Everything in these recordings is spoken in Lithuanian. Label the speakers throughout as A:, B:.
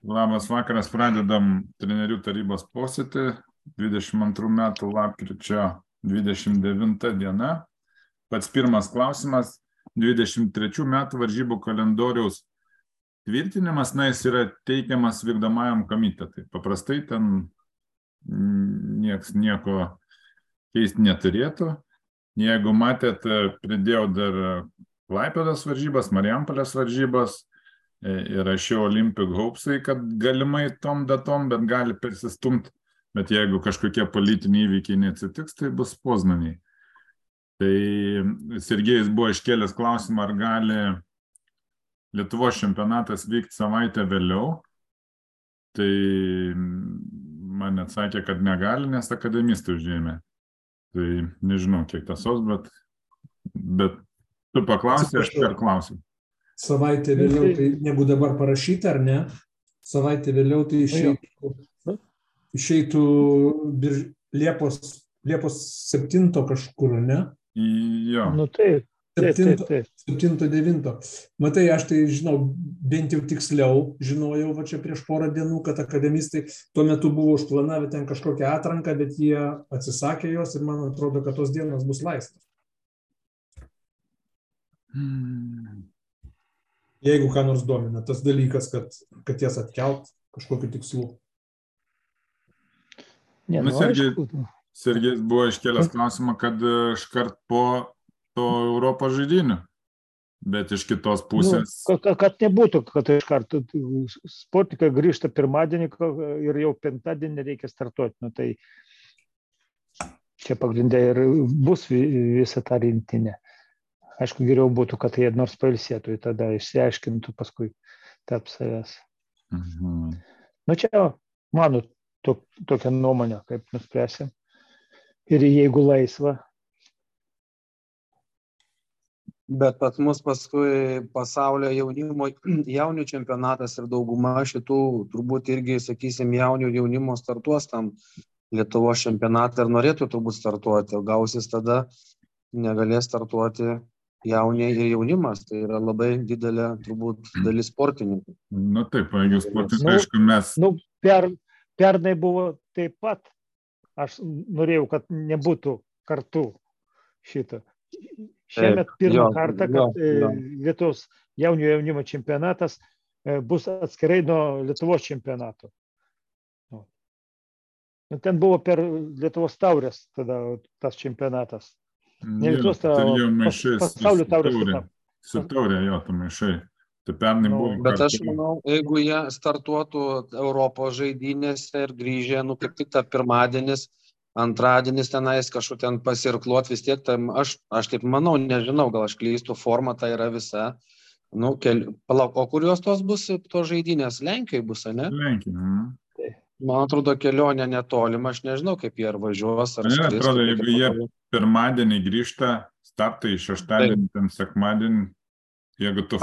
A: Labas vakaras, pradedam trenerių tarybos posėdį 22 metų lapkričio 29 diena. Pats pirmas klausimas, 23 metų varžybų kalendoriaus tvirtinimas, jis yra teikiamas vykdomajam komitetui. Paprastai ten nieks nieko keisti neturėtų. Jeigu matėt, pridėjau dar Klaipėdos varžybas, Marijampolės varžybas, įrašiau Olympic Hopesai, kad galimai tom datom, bet gali persistumti, bet jeigu kažkokie politiniai įvykiai neatsitiks, tai bus Poznaniai. Tai Sergejus buvo iškėlęs klausimą, ar gali Lietuvos čempionatas vykti savaitę vėliau. Tai man atsakė, kad negali, nes akademistai užėmė. Tai nežinau, kiek tiesos, bet tu paklausai, aš per klausim.
B: Savaitė vėliau, tai negu dabar parašyta, ar ne? Savaitė vėliau tai išeitų Liepos 7 kažkur, ne?
A: Jo.
C: Nu taip.
B: 7-9. Matai, aš tai žinau, bent jau tiksliau žinojau va čia prieš porą dienų, kad akademistai tuo metu buvo užplanavę ten kažkokią atranką, bet jie atsisakė jos ir man atrodo, kad tos dienos bus laisvos. Jeigu ką nors domina, tas dalykas, kad jas atkelt kažkokiu tikslu.
A: Sergejus buvo iškėlęs klausimą, kad iškart po to Europos žaidynių, bet iš kitos pusės...
C: Kad nebūtų, kad iškart sportininkai grįžta pirmadienį ir jau penktadienį reikia startuoti. Tai čia pagrindė ir bus visa ta rinktinė. Aišku, geriau būtų, kad jie nors pailsėtų, tada išsiaiškintų paskui tarp savęs. Čia mano tokia nuomonė, kaip nuspręsim. Ir jeigu laisva.
D: Bet pas mus paskui pasaulio jaunių čempionatas ir dauguma šitų turbūt irgi, sakysim, jaunių jaunimo startuos tam Lietuvos čempionatą ir norėtų turbūt startuoti, o gausis tada negalės startuoti jauniai ir jaunimas. Tai yra labai didelė turbūt dalis sportininkų.
A: Taip, jeigu sportininkai, aišku, mes...
C: Pernai buvo taip pat. Aš norėjau, kad nebūtų kartu šito. Šiemet pirmą kartą, kad Lietuvos jaunimo čempionatas bus atskirai nuo Lietuvos čempionato. Ten buvo per Lietuvos taurės tada tas čempionatas. Ne Lietuvos pasaulio taurės.
A: Su taurė, jo, tu maišai. Tai pernai buvo.
D: Bet aš manau, jeigu jie startuotų Europos žaidynėse ir grįžę, kaip tik tą pirmadienis, antradienis tenais kažkur ten pasirkluot vis tiek, aš taip manau, nežinau, gal aš klystu, forma tai yra visa. Palauk, o kurios tos bus tos žaidynės? Lenkijoje bus, ne?
A: Lenkijoje.
D: Man atrodo, kelionė netolima, aš nežinau, kaip jie ar važiuos, ar skris.
A: Atrodo, jeigu jie pirmadienį grįžta, startai šeštadienį, ten sekmadienį, jeigu tu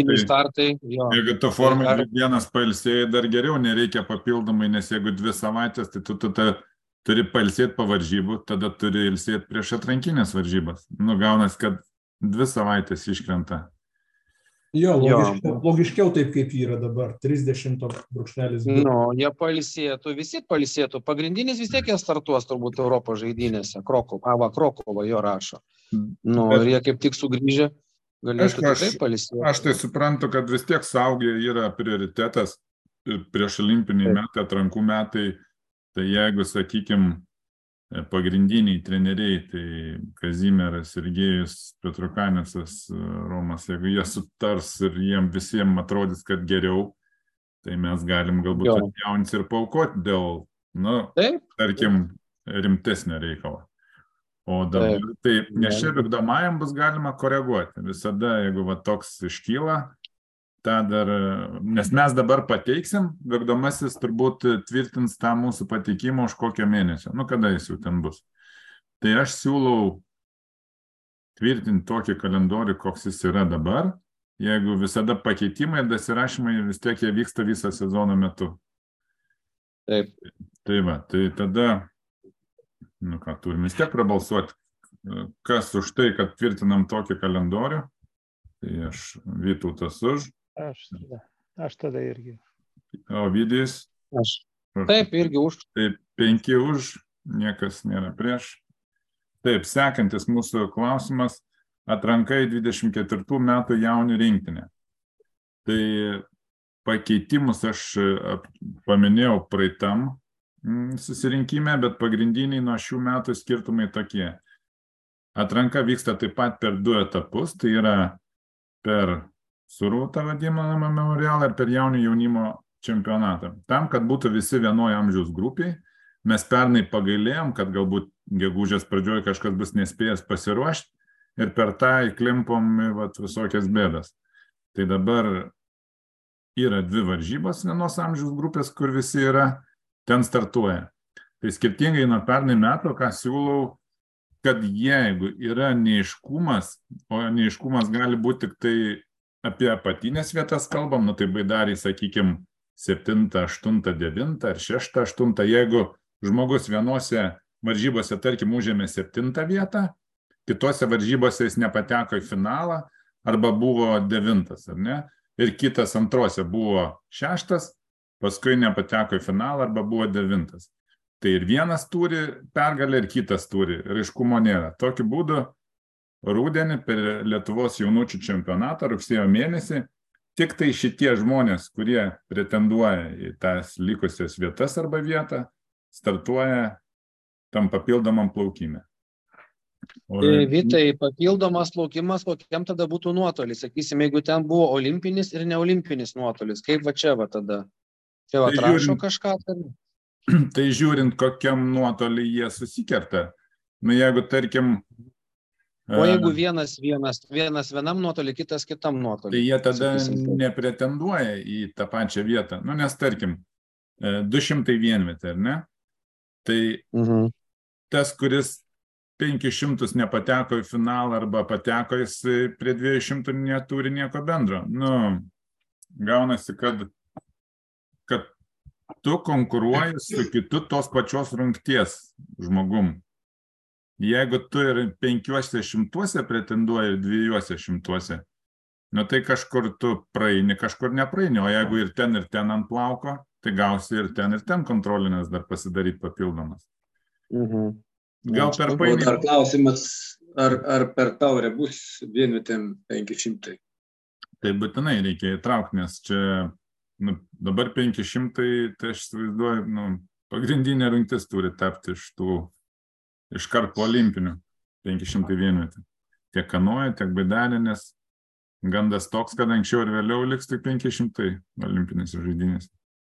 A: formai vienas pailsėjai, dar geriau, nereikia papildomai, nes jeigu 2 savaitės, tai tu turi pailsėti po varžybų, tada turi ilsėti prieš atrankinės varžybas. Gaunas, kad 2 savaitės iškrenta.
B: Jo, logiškiau taip, kaip yra dabar, 30.2.
D: Jie pailsėtų, visi pailsėtų. Pagrindinis vis tiek jie startuos turbūt Europos žaidynėse. Krokuva jo rašo. Ir jie kaip tik sugrįžę galėtų tikrai pailsėti.
A: Aš tai suprantu, kad vis tiek saugiai yra prioritetas prieš olimpiniai metai, atrankų metai. Tai jeigu, sakykime, pagrindiniai treneriai, tai Kazimieras, Sergejus, Petrukanesas, Romas, jeigu jie sutars ir jiem visiems atrodys, kad geriau, tai mes galim galbūt atjaunis ir paaukoti dėl, tarkim, rimtesnio reikalo. O dabar, nes čia vykdomajam bus galima koreguoti. Visada, jeigu toks iškyla, nes mes dabar pateiksim, vykdomasis turbūt tvirtins tą mūsų pateikimą už kokio mėnesio, kada jis jau ten bus. Tai aš siūlau tvirtinti tokį kalendorių, koks jis yra dabar, jeigu visada pakeitimai, dasirašymai vis tiek jie vyksta visą sezono metu.
D: Taip.
A: Tai tada, turime vis tiek prabalsuoti, kas už tai, kad tvirtinam tokį kalendorių, tai aš Vytautas už.
C: Aš tada irgi.
A: Ovidijus?
D: Aš. Taip, irgi už.
A: Taip, 5 už, niekas nėra prieš. Taip, sekantis mūsų klausimas, atranka į 24 metų jaunių rinktinę. Tai pakeitimus aš paminėjau praeitam susirinkime, bet pagrindiniai nuo šių metų skirtumai tokie. Atranka vyksta taip pat per 2 etapus, tai yra per surūtą vadinamą memorialą ir per jaunių jaunimo čempionatą. Tam, kad būtų visi vienoje amžiaus grupiai, mes pernai pagailėjom, kad galbūt gegužės pradžioje kažkas bus nespėjęs pasiruošti ir per tą įklimpom visokias bėdas. Tai dabar yra 2 varžybos vienos amžiaus grupės, kur visi yra, ten startuoja. Tai skirtingai nuo pernai metų, ką siūlau, kad jeigu yra neaiškumas, o neaiškumas gali būti tik tai apie apatinės vietas kalbam, tai baidariai, sakykime, 7, 8, 9 ar 6, 8, jeigu žmogus vienose varžybose, tarkim, užėmė 7 vietą, kitose varžybose jis nepateko į finalą arba buvo 9, ar ne? Ir kitas antrose buvo 6, paskui nepateko į finalą arba buvo 9. Tai ir vienas turi pergalę, ir kitas turi. Aiškumo nėra. Tokiu būdu rudenį per Lietuvos jaunučių čempionatą rugsėjo mėnesį tik tai šitie žmonės, kurie pretenduoja į tas likusias vietas arba vietą, startuoja tam papildomam plaukime.
D: Vytai, papildomas plaukimas, kokiam tada būtų nuotolis? Sakysim, jeigu ten buvo olimpinis ir neolimpinis nuotolis, kaip va čia va tada? Čia va atrašo kažką?
A: Tai žiūrint, kokiam nuotolį jie susikerta. Nu, jeigu, tarkim...
D: O jeigu vienas vienam nuotolį, kitas kitam nuotolį?
A: Tai jie tada nepretenduoja į tą pačią vietą. Nu, nes, tarkim, 200 vienvietė, ar ne? Tai tas, kuris 500 nepateko į finalą arba pateko, jis prie 200 neturi nieko bendro. Nu, gaunasi, kad tu konkuruoji su kitu tos pačios rungties žmogum. Jeigu tu ir 500 pretenduoji ir 200, nu tai kažkur tu praeini, kažkur nepraeini, o jeigu ir ten ant plauko, tai gausi ir ten kontrolinės dar pasidaryti papildomas. Gal per paini...
E: Dar klausimas, ar per taurę bus vienvietėm 500?
A: Tai būtinai reikia įtraukti, nes čia dabar 500, tai aš įsivaizduoju, pagrindinė rungtis turi tapti iškart po olimpinių 500 vienvietė. Tiek kanoja, tiek baidarė, nes gandas toks, kad anksčiau ir vėliau liks tik 500 olimpinėse žaidynėse.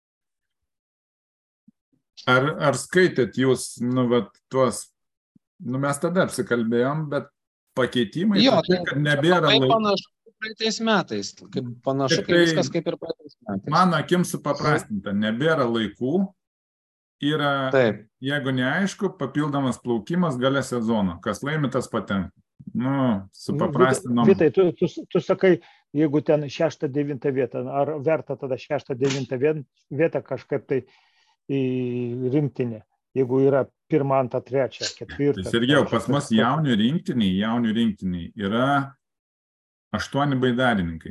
A: Ar skaitėt jūs, tuos, mes tada apsikalbėjom, bet pakeitimai, kad nebėra laikų.
D: Panašu praeitais metais, panašu, kaip viskas kaip ir praeitais metais.
A: Mano akim supaprastinta, nebėra laikų, yra, jeigu neaišku, papildomas plaukimas gale sezono, kas laimi tas patenka. Supaprastinom.
C: Vitai, tu sakai, jeigu ten 6-9 vietą, ar verta tada 6-9 vietą kažkaip tai į rinktinę, jeigu yra 1, 2, 3, 4.
A: Tai Sergejau, pas mus jaunių rinktiniai yra 8 baidarininkai.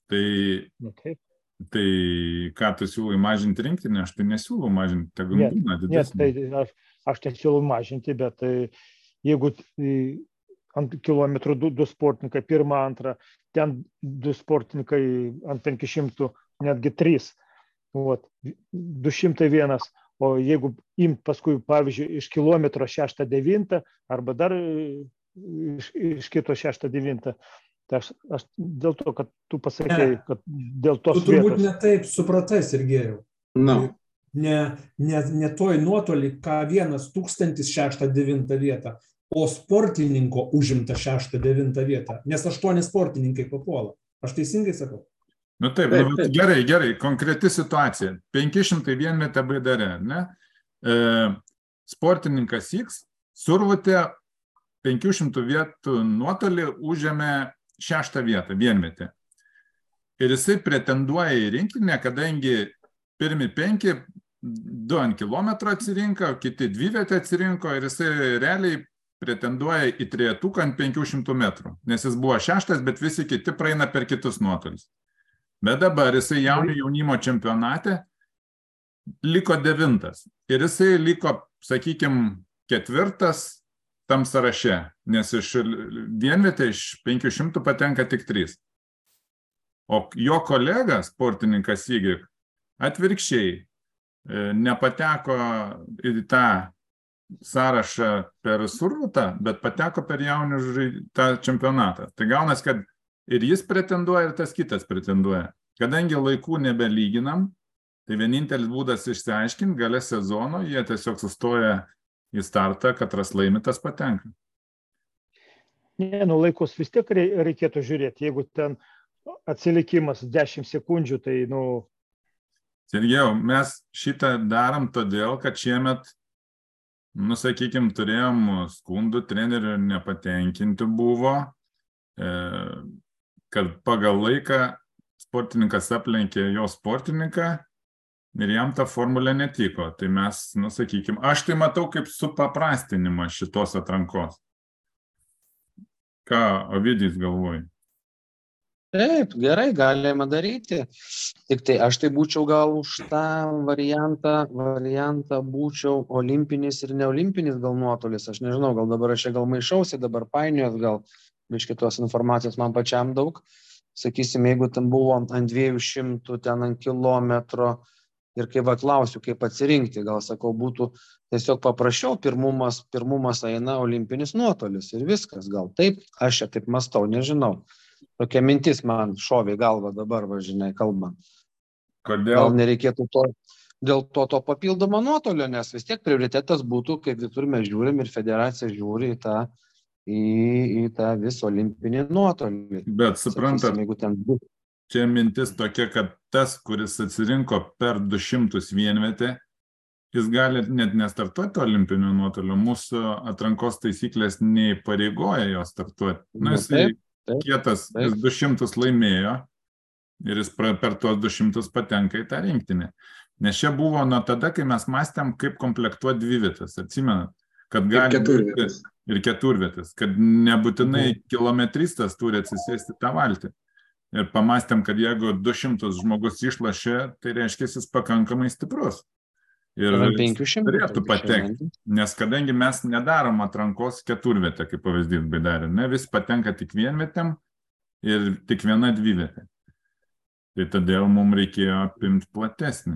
A: Tai ką tu siūlai mažinti rinktinę, aš tai nesiūlau mažinti, tegul būna didesnį.
C: Aš tai siūlau mažinti, bet jeigu ant kilometrų 2 sportininkai, 1, 2, ten 2 sportininkai ant 500, netgi 3. 201, o jeigu imt paskui, pavyzdžiui, iš kilometro 6-9 arba dar iš kito 6-9, tai aš dėl to, kad tu pasakei, kad dėl tos vietos.
B: Tu turbūt ne taip supratai, Sergejau. Ne toj nuotolį, ką 1000 6-9 vietą, o sportininko užimta 6-9 vietą, nes 8 sportininkai papuola. Aš teisingai sakau?
A: Taip, gerai, konkreti situacija. 500 vienvietė baidare, ne? Sportininkas X survutė 500 vietų nuotolį užėmė 6 vietą vienvietę. Ir jisai pretenduoja į rinkinę, kadangi pirmi 5, 2 ant kilometro atsirinko, kiti 2 vietę atsirinko ir jisai realiai pretenduoja į 3 ant 500 metrų, nes jis buvo 6, bet visi kiti praeina per kitus nuotolius. Bet dabar jisai jaunimo čempionate liko 9. Ir jisai liko, sakykime, 4. tam sąraše, nes iš vienvietę iš 500 patenka tik 3. O jo kolega, sportininkas Y, atvirkščiai nepateko į tą sąrašą per survutą, bet pateko per jaunių tą čempionatą. Tai gaunas, kad ir jis pretenduoja, ir tas kitas pretenduoja. Kadangi laikų nebelyginam, tai vienintelis būdas išsiaiškinti, gale sezono jie tiesiog sustoja į startą, katras laimitas patenka.
C: Ne, laikus vis tiek reikėtų žiūrėti. Jeigu ten atsilikimas 10 sekundžių, tai
A: Sergejau, mes šitą darom todėl, kad šiemet, sakykime, turėjom skundų, trenerių nepatenkinti buvo, kad pagal laiką sportininkas aplenkė jo sportininką ir jam ta formulė netiko. Tai mes, sakykime, aš tai matau kaip supaprastinimą šitos atrankos. Ką Ovidijus galvoja?
D: Taip, gerai, galima daryti. Tik tai aš tai būčiau gal už tą variantą būčiau olimpinis ir neolimpinis gal nuotolis. Aš nežinau, gal dabar aš gal maišausi, dabar painios, gal iš kitos informacijos man pačiam daug. Sakysim, jeigu ten buvo ant 200, ten ant kilometro ir kai klausiu, kaip atsirinkti, gal sakau, būtų tiesiog paprasčiau, pirmumas eina olimpinis nuotolis ir viskas, gal taip, aš čia taip mąstau, nežinau. Tokia mintis man šovė galva dabar, žinai, kalbant.
A: Kodėl?
D: Gal nereikėtų dėl to papildomo nuotolio, nes vis tiek prioritetas būtų, kaip visur mes žiūrim ir federacija žiūri į tą visą olimpinį nuotolį.
A: Bet suprantat,
D: Sakysim, jeigu ten būtų.
A: Čia mintis tokia, kad tas, kuris atsirinko per 200 vienvietę, jis gali net nestartuoti olimpinio nuotolio. Mūsų atrankos taisyklės neįpareigoja jo startuoti. Jisai kietas, jis 200 laimėjo ir jis per tuos 200 patenka į tą rinktinę. Nes čia buvo nuo tada, kai mes mąstėm, kaip komplektuoti dvivietes. Atsimenat, kad gali ir keturvietes, kad nebūtinai kilometristas turi atsisėsti tą valtį. Ir pamastėm, kad jeigu 200 žmogus išlašė, tai reiškia, jis pakankamai stiprus. Ir turėtų patekti, nes kadangi mes nedarom atrankos keturvietę, kaip pavyzdys Baidarė, ne, vis patenka tik vienvietėm ir tik viena dvivietė. Tai todėl mums reikėjo apimti platesnį.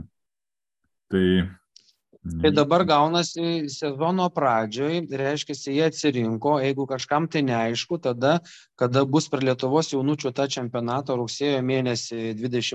D: Tai dabar gaunasi sezono pradžioj, reiškia, jie atsirinko, jeigu kažkam tai neaišku, tada, kada bus per Lietuvos jaunučių tą čempionatą rugsėjo mėnesį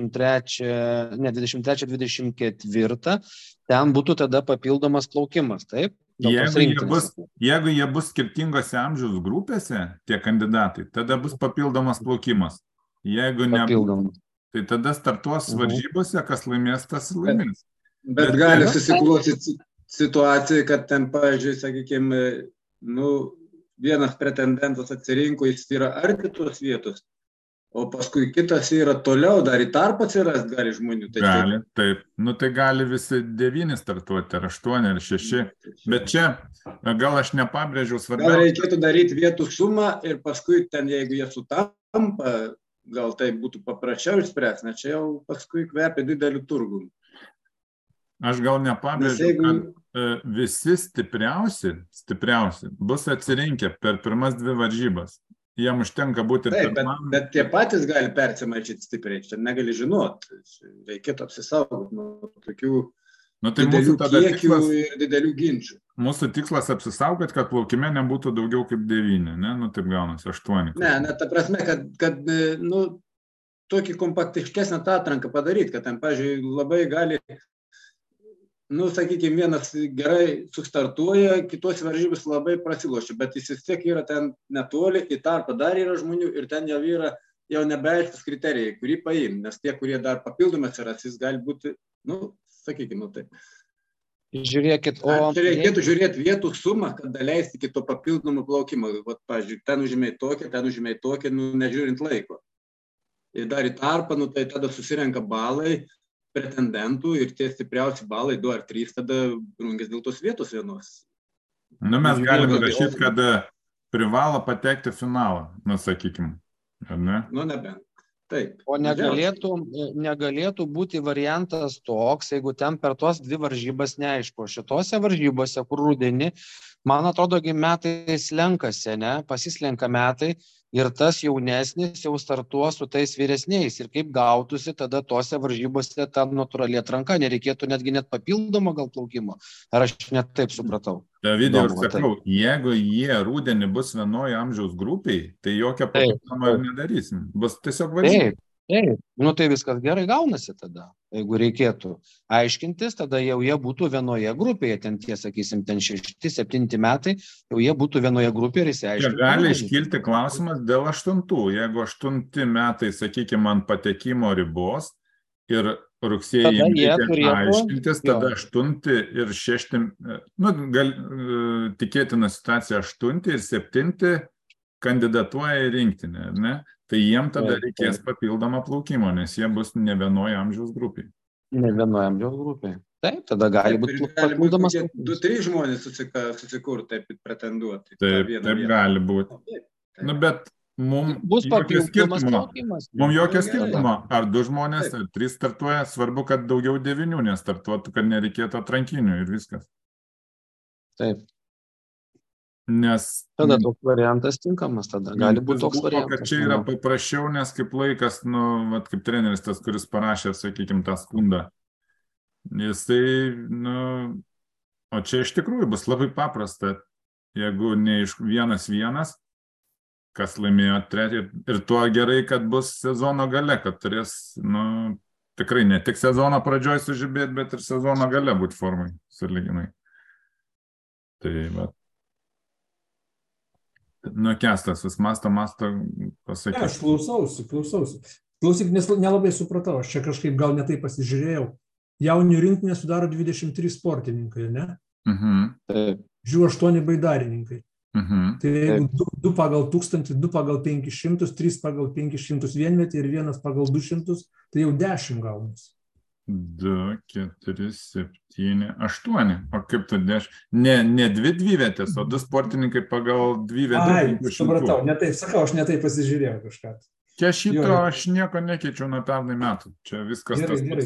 D: 23-24, ten būtų tada papildomas plaukimas, taip?
A: Jeigu jie bus skirtingose amžiaus grupėse, tie kandidatai, tada bus papildomas plaukimas. Jeigu nebus, tai tada startuos varžybose, kas laimės, tas laimės.
E: Bet gali susiklostyti situacija, kad ten, pavyzdžiui, sakykime, vienas pretendentas atsirinko, jis yra arti tos vietos, o paskui kitas yra toliau, dar į tarpą atsiras gali žmonių.
A: Gali, taip. Tai gali visi 9 startuoti, ar 8, ar 6. Bet čia, gal aš nepabrėžiau svarbiausia.
E: Gal reikėtų daryti vietų sumą ir paskui ten, jeigu jie sutampa, gal tai būtų paprasčiau išspręsti, nes čia jau paskui kvepia didelių turgų.
A: Aš gal nepabrėžiu, kad visi stipriausi bus atsirinkę per pirmas 2 varžybas. Jiem užtenka būti ir pirmam.
E: Bet tie patys gali persimaišyti stipriai, čia negali žinoti. Reikėtų apsisaugoti nuo tokių didelių kiekių ir didelių ginčių.
A: Mūsų tikslas apsisaugoti, kad plaukime nebūtų daugiau kaip 9, ne? Taip gaunasi 8.
E: Ne, ta prasme, kad tokį kompaktiškesnę tą atranką padaryti, kad ten, pavyzdžiui, labai gali sakykime, vienas gerai sustartuoja, kitos varžybos labai prasilošia, bet jis vis tiek yra ten netoli, į tarpą dar yra žmonių ir ten jau yra nebeaiškus kriterijai, kurį paimti, nes tie, kurie dar papildomas yra, jis gali būti, sakykime, taip.
D: Žiūrėkit,
E: Čia reikėtų žiūrėti vietų sumą, kad leisti kito papildomų plaukimo. Pavyzdžiui, ten užėmė tokią, nežiūrint laiko. Ir dar į tarpą, tai tada susirenka balai pretendentų ir tie stipriausi balai, 2 ar 3, tada rungės dėl tos vietos vienos.
A: Mes galime rašyti, kad privalo patekti finalą, sakykime. Ne?
E: Nebent. Taip.
D: O negalėtų būti variantas toks, jeigu ten per tos 2 varžybas neaišku. Šitose varžybose, kur rudenį, man atrodo, metai slenkasi, ne? Pasislenka metai ir tas jaunesnis jau startuos su tais vyresniais. Ir kaip gautųsi tada tose varžybose ta natūrali atranka, nereikėtų netgi net papildomo gal plaukimo. Ar aš net taip supratau?
A: Davidai, aš sakau, jeigu jie rudenį bus vienoje amžiaus grupiai, tai jokią papildomą nedarysim. Bus tiesiog varžybos.
D: Taip. Nu tai viskas gerai gaunasi tada. Jeigu reikėtų aiškintis, tada jau jie būtų vienoje grupėje, ten tie, sakysim, ten 6-7 metai, jau jie būtų vienoje grupėje ir įsiaiškinti.
A: Čia gali iškilti klausimas dėl 8. Jeigu 8 metai, sakykime, ant patekimo ribos ir rugsėjį reikia aiškintis, tada 8 ir 6, tikėtina situacija 8 ir 7 kandidatuoja į rinktinę, ne? Tai jiem tada reikės papildomą plaukimo, nes jie bus ne vienoje amžiaus grupėje.
D: Ne vienoje amžiaus grupėje. Taip, tada gali būti papildomas.
E: 2-3 žmonės susikur, taip pretenduoti.
A: Taip gali būti. Nu, bet mums jokio skirtumo, ar 2 žmonės, ar 3 startuoja, svarbu, kad daugiau 9 nestartuotų, kad nereikėtų atrankinių ir viskas.
D: Taip.
A: Nes
D: tada toks variantas tinkamas, tada gali būti toks variantas.
A: Kad čia yra paprasčiau, nes kaip laikas, kaip treneris tas, kuris parašė, sakykime, tą skundą, jisai, o čia iš tikrųjų bus labai paprasta, jeigu ne iš 1-1, kas laimėjo 3, ir tuo gerai, kad bus sezono gale, kad turės, tikrai ne tik sezono pradžioj sužibėti, bet ir sezono gale būti formai, sąlyginai. Tai, bet. Kestas, vis masto pasakyti.
B: Aš klausausi. Klausyk, nes nelabai supratau, aš čia kažkaip gal netai pasižiūrėjau. Jaunių rinktinė sudaro 23 sportininkai, ne? Žiū 8 baidarininkai. Tai jeigu 2 pagal 1000, 2 pagal 500, 3 pagal 500 vienmetį ir 1 pagal 200, tai jau 10 gaunasi.
A: 2, 4, 7, 8. O kaip tu 10? Ne 2 dvivietės, o 2 sportininkai pagal 2 vietės.
B: Supratau, netaip sakau, aš netaip pasižiūrėjau kažką.
A: Čia šito aš nieko nekeičiau nuo pernai metų. Čia viskas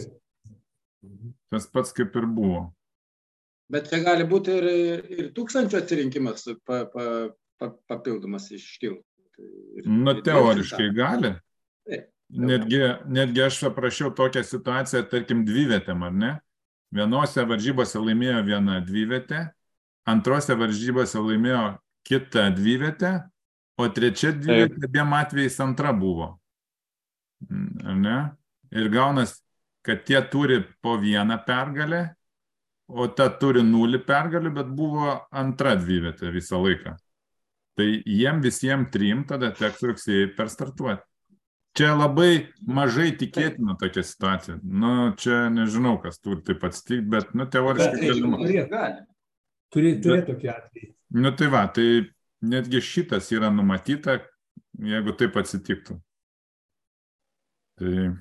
A: tas pats kaip ir buvo.
E: Bet čia gali būti ir 1000 atsirinkimas papildomas iškilti.
A: Teoriškai gali. Netgi aš aprašiau tokią situaciją, tarkim, dvivietėm, ar ne? Vienose varžybose laimėjo 1 dvivietė, antrose varžybose laimėjo kita dvivietė, o 3 dvivietė 2 atvejais 2 buvo. Ar ne? Ir gaunas, kad tie turi po 1 pergalę, o ta turi 0 pergalių, bet buvo 2 dvivietė visą laiką. Tai jiem visiems 3 tada teks rugsėjai perstartuoti. Čia labai mažai tikėtina tokia situacija. Čia nežinau, kas turi taip atsitikti, bet, teoriškai galima.
B: Turi tokį atvejį.
A: Tai va, tai netgi šitas yra numatyta, jeigu taip atsitiktų. Tai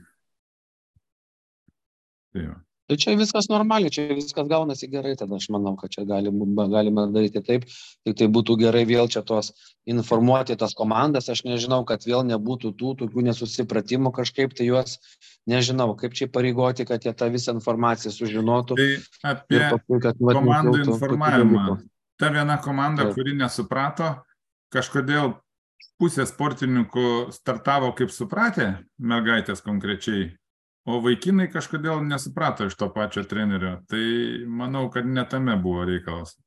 A: va.
D: Tai čia viskas normaliai, čia viskas gaunasi gerai, tada aš manau, kad čia galima daryti taip, tik tai būtų gerai vėl čia tos informuoti tas komandas, aš nežinau, kad vėl nebūtų tokių nesusipratimų kažkaip, tai juos nežinau, kaip čia pareigoti, kad jie tą visą informaciją sužinotų.
A: Tai apie komandų informavimą. Ta viena komanda, kuri nesuprato, kažkodėl pusė sportininkų startavo kaip supratė, mergaitės konkrečiai, o vaikinai kažkodėl nesuprato iš to pačio trenerio. Tai manau, kad ne tame buvo reikalas.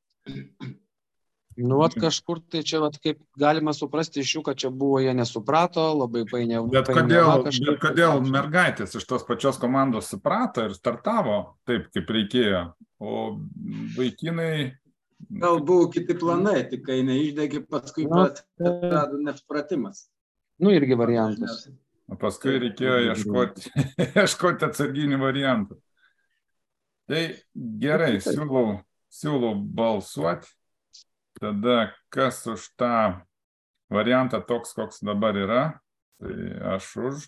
D: Kažkur tai čia kaip galima suprasti iš jų, kad čia buvo, jie nesuprato, labai painė.
A: Bet kodėl mergaitės iš tos pačios komandos suprato ir startavo taip, kaip reikėjo, o vaikinai...
E: Gal buvo kiti planai, tik kai neišdegė, paskui atsirado nesupratimas.
D: Irgi variantas.
A: O paskui reikėjo ieškoti atsarginių variantų. Tai gerai, siūlau balsuoti. Tada kas už tą variantą toks, koks dabar yra, tai aš už.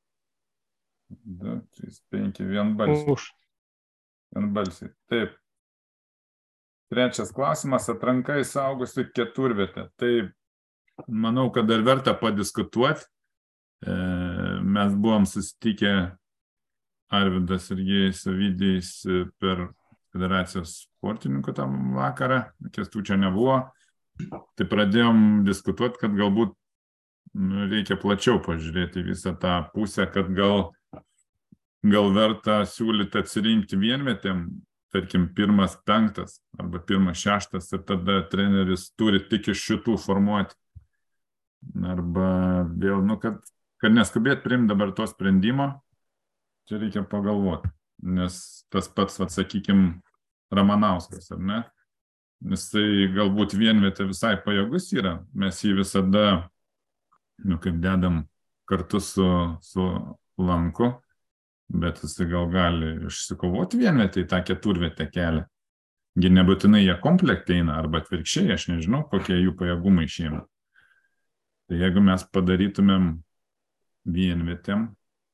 A: 2, 3, 5, vienbalsiai. Vienbalsiai. Taip. Trečias klausimas, atranka į suaugusių keturvietę. Tai manau, kad dar verta padiskutuoti. mes buvom susitikę Arvydas ir Savydys per federacijos sportininkų tam vakarą, Kęstučio nebuvo, tai pradėjom diskutuoti, kad galbūt reikia plačiau pažiūrėti visą tą pusę, kad gal verta siūlyti atsirinkti vienvietėm, tarkim, 1-5 arba 1-6 ir tada treneris turi tik iš šitų formuoti. Arba vėl, kad neskubėt priimti dabar to sprendimo, čia reikia pagalvoti, nes tas pats, sakykime, Ramanauskas, ar ne? Jisai galbūt vienvietė visai pajėgus yra, mes jį visada, kaip dedam kartu su Lanku, bet jisai gal gali išsikovoti vienvietę į tą keturvietę kelią. Gi nebūtinai jie komplektai eina, arba atvirkščiai, aš nežinau, kokie jų pajėgumai šiemet. Tai jeigu mes padarytumėm vienvietėm,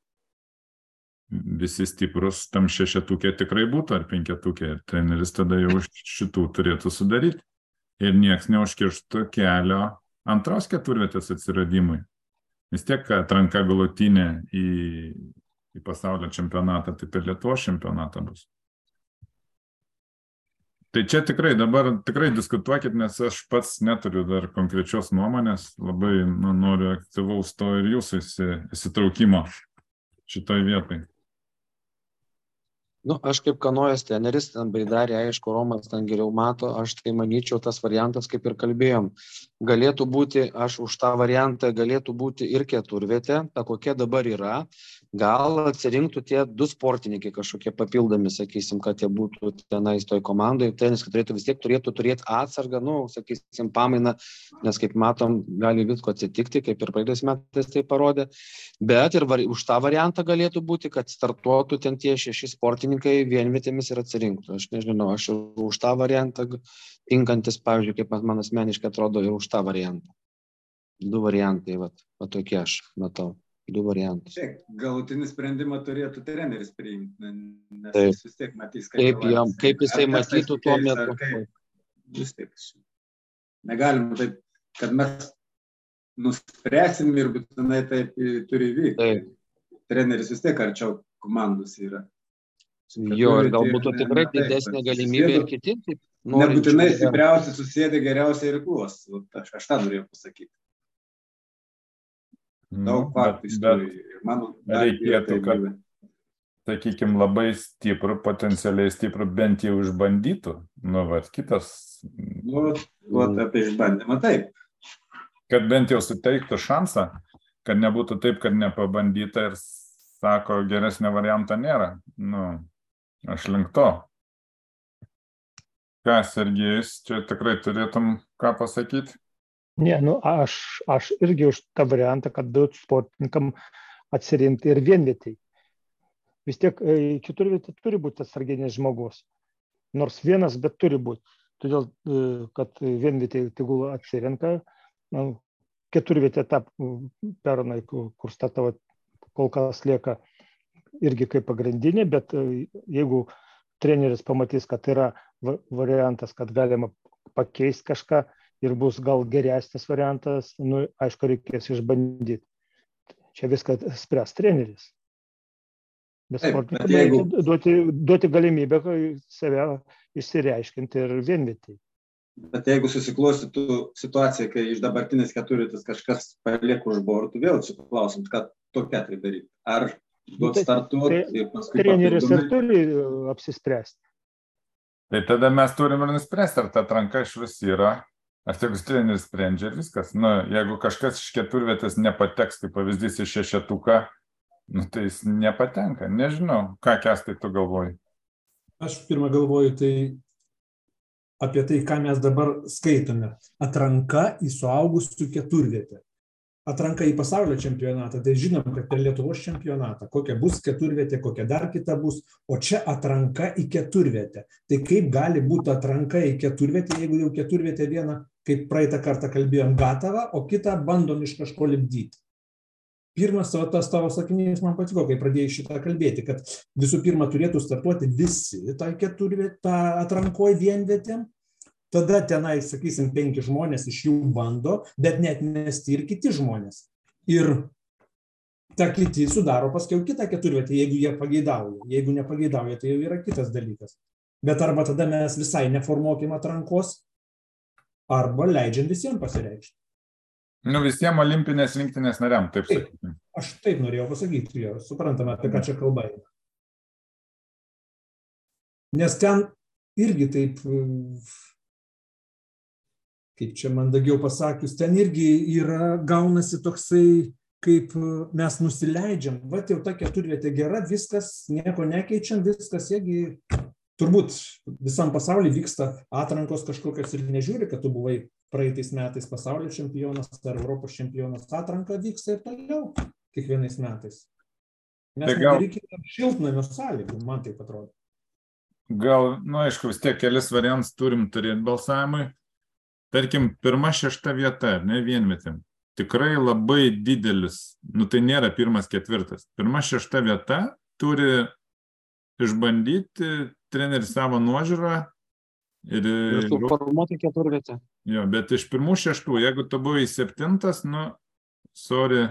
A: visi stiprus tam 6-tukė tikrai būtų, ar 5-tukė, ir treneris tada jau šitų turėtų sudaryti. Ir nieks neužkirstų kelio antros keturvietės atsiradimui. Vis tiek atranka galutinė į pasaulio čempionatą, taip ir Lietuvos čempionatą bus. Tai čia tikrai diskutuokit, nes aš pats neturiu dar konkrečios nuomonės, labai noriu aktyvaus to ir jūsų įsitraukimo šitoj vietai.
D: Aš kaip kanojos treneris, ten Baidarė, aišku, Romas ten geriau mato, aš tai manyčiau, tas variantas, kaip ir kalbėjom, galėtų būti, aš už tą variantą galėtų būti ir keturvietė, ta kokia dabar yra, gal atsirinktų tie 2 sportininkai kažkokie papildomi, sakysim, kad jie būtų tenais toj komandai, treneris vis tiek turėtų turėti atsargą, sakysim, pamainą, nes kaip matom, gali visko atsitikti, kaip ir praeitais metais tai parodė, bet ir už tą variantą galėtų būti, kad startuotų ten tie 6 sportininkai vienvietėmis ir atsirinktų. Aš nežinau, aš už tą variantą tinkantis, pavyzdžiui, kaip man asmeniškai atrodo, ir už tą variantą. 2 variantai, va tokie aš matau. 2 variantus.
E: Galutinį sprendimą turėtų treneris priimti, nes jis vis tiek matys,
D: kaip jisai matytų tuo metu.
E: Vis tiek. Negalim taip, kad mes nuspręsim ir būtinai taip turi vykti. Treneris vis tiek arčiau komandos yra.
D: Jo, ir gal būtų tikrai didesnė galimybė ir kiti.
E: Nebūtinai stipriausiai susėdė geriausiai ir klos. Aš tą norėjau pasakyti. Daug faktų istorijų.
A: Reikėtų, kad, sakykime, labai stiprų, potencialiai stiprų, bent jau išbandytų. Kitas.
E: Apie išbandymą taip.
A: Kad bent jau suteiktų šansą, kad nebūtų taip, kad nepabandyta ir sako, geresnio varianto nėra. Aš link to. Ką, Sergejus, čia tikrai turėtum ką pasakyti?
C: Ne, aš irgi už tą variantą, kad 2 sportininkam atsirinkti ir vienvietėj. Vis tiek keturvietė turi būti atsarginis žmogus. Nors vienas, bet turi būti. Todėl, kad vienvietėj tegul atsirenka, keturvietė tą pernai, kur startavo, kol kas lieka irgi kaip pagrindinė, bet jeigu treneris pamatys, kad yra variantas, kad galima pakeisti kažką, ir bus gal geresnis variantas, aišku, reikės išbandyti. Čia viską spręs treneris. Bet sportininkui duoti galimybę save išsireiškinti ir vienvietėj.
E: Bet jeigu susiklostytų situacija, kai iš dabartinės keturvietės kažkas palieka už bortų, vėl čia klausim, ką tokia tai daryti. Ar duoti startuoti ir paskui
C: treneris ir turi apsispręsti.
A: Tai tada mes turim ir nuspręsti, ar ta atranka iš vis yra. Aš tiek treneris sprendžia ir viskas. Jeigu kažkas iš keturvietės nepateks, kaip pavyzdys iš 6-tuką, tai jis nepatenka. Nežinau, ką Kęstai tu galvoji?
B: Aš pirmą galvoju apie tai, ką mes dabar skaitome. Atranka į suaugusių keturvietę. Atranka į pasaulio čempionatą, tai žinom, kad per Lietuvos čempionatą, kokia bus keturvietė, kokia dar kita bus, o čia atranka į keturvietę. Tai kaip gali būti atranka į keturvietę, jeigu jau keturvietė viena, kaip praeitą kartą kalbėjom, gatava, o kitą bandom iš kažko lipdyti. Pirmas tas tavo sakinys man patiko, kai pradėjai šitą kalbėti, kad visų pirma turėtų startuoti visi tą atrankoj vienvietėm. Tada tenai, sakysim, 5 žmonės iš jų bando, bet net mesti ir kiti žmonės. Ir Ta kiti sudaro paskiau kitą keturvietę, jeigu jie pageidauja. Jeigu nepageidauja, tai jau yra kitas dalykas. Bet arba tada mes visai neformuokim atrankos, arba leidžiam visiems pasireikšti.
A: Nu, visiems olimpinės rinktinės nariam, taip sakykime.
B: Aš taip norėjau pasakyti, jau suprantame, apie ką čia kalba eina. Nes ten irgi taip, kaip čia mandagiau pasakius, ten irgi yra, gaunasi toksai, kaip mes nusileidžiam, va jau ta keturvietė gera, viskas, nieko nekeičiam, viskas, jeigu turbūt visam pasaulyje vyksta atrankos kažkokios ir nežiūri, kad tu buvai praeitais metais pasaulio čempionas ar Europos čempionas, atranka vyksta ir toliau kiekvienais metais. Mes nedarykime šiltnamio sąlygų, man taip atrodo.
A: Gal, nu aišku, vis tiek kelis variantus turim turėti balsavimui. Tarkim, 1-6 vieta, ne vienvietėm. Tikrai labai didelis, nu tai nėra 1-4. 1-6 vieta turi išbandyti treneris savo nuožiūrą ir
D: suformuoti keturvietę.
A: Jo, bet iš 1-6, jeigu tu buvai 7, nu, sorry,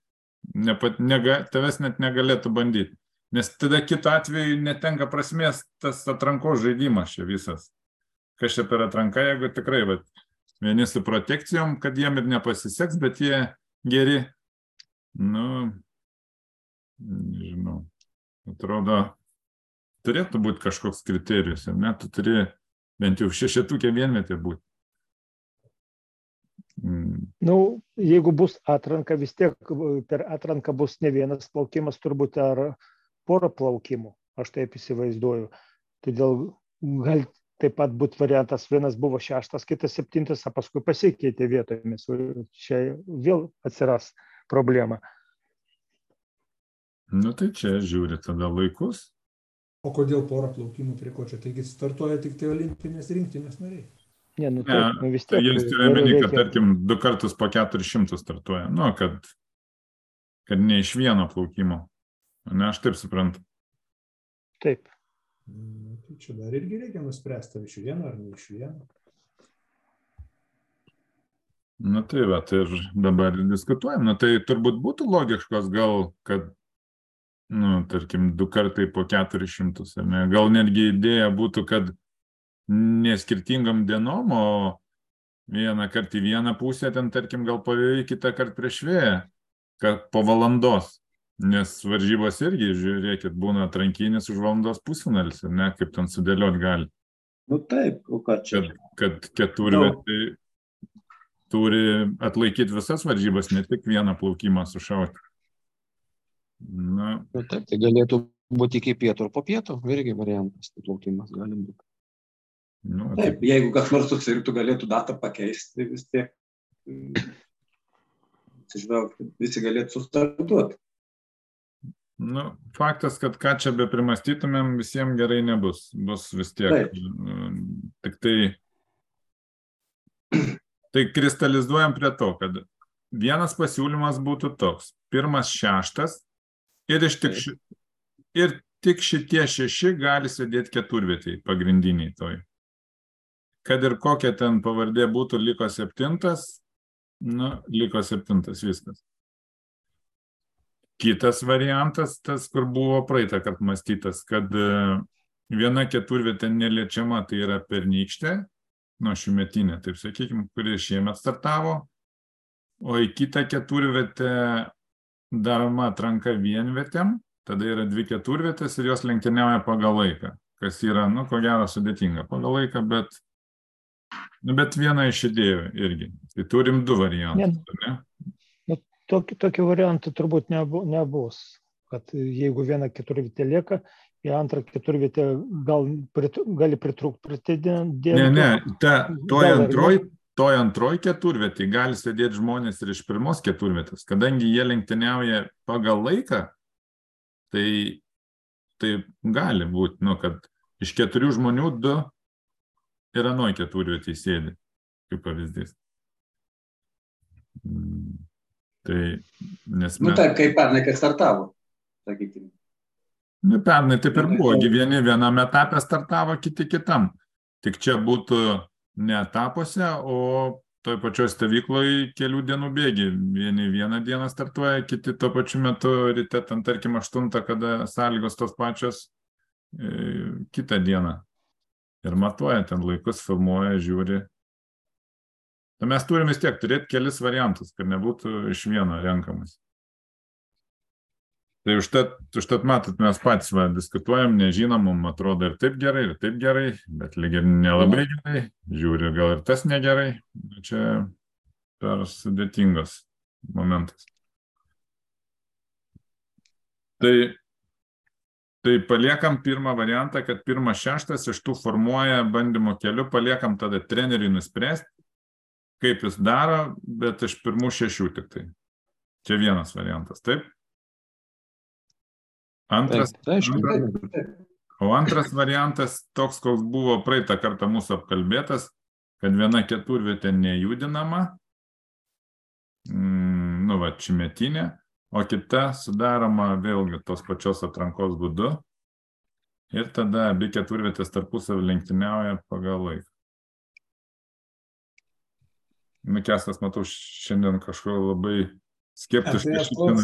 A: tavęs net negalėtų bandyti. Nes tada kitu atveju netenka prasmės tas atrankos žaidimas čia visas. Kas čia per atranka, jeigu tikrai, bet vieni su protekcijom, kad jiem ir nepasiseks, bet jie geri, nu, nežinau, atrodo, turėtų būti kažkoks kriterijus, ir net tu turi bent jau 6 vienvietė būti.
C: Nu, jeigu bus atranka, vis tiek per atranką bus ne vienas plaukimas, turbūt ar porą plaukimų, aš taip įsivaizduoju. Todėl gal taip pat būtų variantas, vienas buvo 6, kitas 7, o paskui pasikeitė vietomis. Čia vėl atsiras problema.
A: Nu tai čia žiūri tada laikus.
B: O kodėl porą plaukimų prie ko čia? Taigi startuoja tik tai olimpinės rinktinės nariai.
C: Ne, nu taip, nu vis tiek.
A: Tai jis turi omeny, kad tarkim 2 kartus po 400 startuoja. Nu, kad ne iš vieno plaukimo. Ne, aš taip suprantu.
C: Taip.
B: Tai čia dar irgi reikia nuspręsti, ar iš vieno, ar ne iš vieno.
A: Nu tai va, tai ir dabar diskutuojam. Nu tai turbūt būtų logiškos gal, kad, nu, tarkim, 2 kartai po 400, ar ne? Gal netgi idėja būtų, kad ne skirtingom dienom, o vieną kartą į vieną pusę, ten, tarkim, gal pavėjai, kitą kartą prieš vėją, kad po valandos. Nes varžybos irgi, žiūrėkit, būna atrankinis už valandos pusfinalis, ne, kaip ten sudėliot gali.
E: Nu taip, o ką čia?
A: Kad keturvietė turi atlaikyti visas varžybas, ne tik vieną plaukimą sušauti. Na.
D: Nu taip, tai galėtų būti iki pietų ir po pietų, irgi variantas, tai plaukimas gali būti.
A: Nu,
E: taip, jeigu kas nors susirinktų, galėtų datą pakeisti, vis tiek atsižvelgti, visi galėtų sustartuoti.
A: Nu, faktas, kad ką čia be primastytumėm, visiems gerai nebus. Bus vis tiek. Tik tai kristalizuojam prie to, kad vienas pasiūlymas būtų toks. 1-6 ir tik šitie 6 gali sėdėti keturvietėj pagrindiniai toj. Kad ir kokia ten pavardė būtų, liko 7, nu, liko 7 viskas. Kitas variantas, tas, kur buvo praeitą kartą mąstytas, kad viena keturvietė neliečiama, tai yra pernykštė, nu, šiųmetinė, taip sakykime, kuri šiemet startavo, o į kitą keturvietę daroma atranka vienvietėm, tada yra 2 keturvietės ir jos lenktyniauja pagal laiką, kas yra, nu, ko gero sudėtinga pagal laiką, bet viena iš idėjų irgi. Tai turim 2 variantus, ne?
C: Tokių variantų turbūt nebus, kad jeigu viena keturvietė lieka, į antrą keturvietę gali pritrūkti pritėdėti.
A: Ne, toj antroj keturvietė gali sėdėti žmonės ir iš pirmos keturvietės. Kadangi jie lenktyniauja pagal laiką, tai gali būti, nu, kad iš 4 žmonių 2 ir anoj keturvietė sėdi, kaip pavyzdys. Tai, nes
E: nu taip, kaip pernai, kai startavo, sakykime.
A: Nu, pernai taip ir buvo, vieni viename etape startavo, kiti kitam. Tik čia būtų ne etapuose, o toj pačioj stovykloje kelių dienų bėgi. Vieni vieną dieną startuoja, kiti tuo pačiu metu ryte, ten tarkim 8, kada sąlygos tos pačios, kitą dieną. Ir matuoja ten laikus, filmuoja, žiūri. Tai mes turim vis tiek turėti kelis variantus, kad nebūtų iš vieno renkamas. Tai užtat matot, mes patys diskutuojam, nežinom, mums atrodo ir taip gerai, bet lyg ir nelabai gerai, žiūri, gal ir tas negerai, čia per sudėtingas momentas. Tai paliekam pirmą variantą, kad 1-6 iš tų formuoja bandymo keliu, paliekam tada treneriui nuspręsti, kaip jis daro, bet iš 1-6 tik tai. Čia vienas variantas, taip? Antras variantas, toks, koks buvo praeitą kartą mūsų apkalbėtas, kad viena keturvietė nejudinama, šimetinė, o kita sudaroma vėlgi tos pačios atrankos būdu ir tada abi keturvietės tarpusavy lenktyniauja pagal laiką. Kestas, matau, šiandien kažko labai skeptiškai.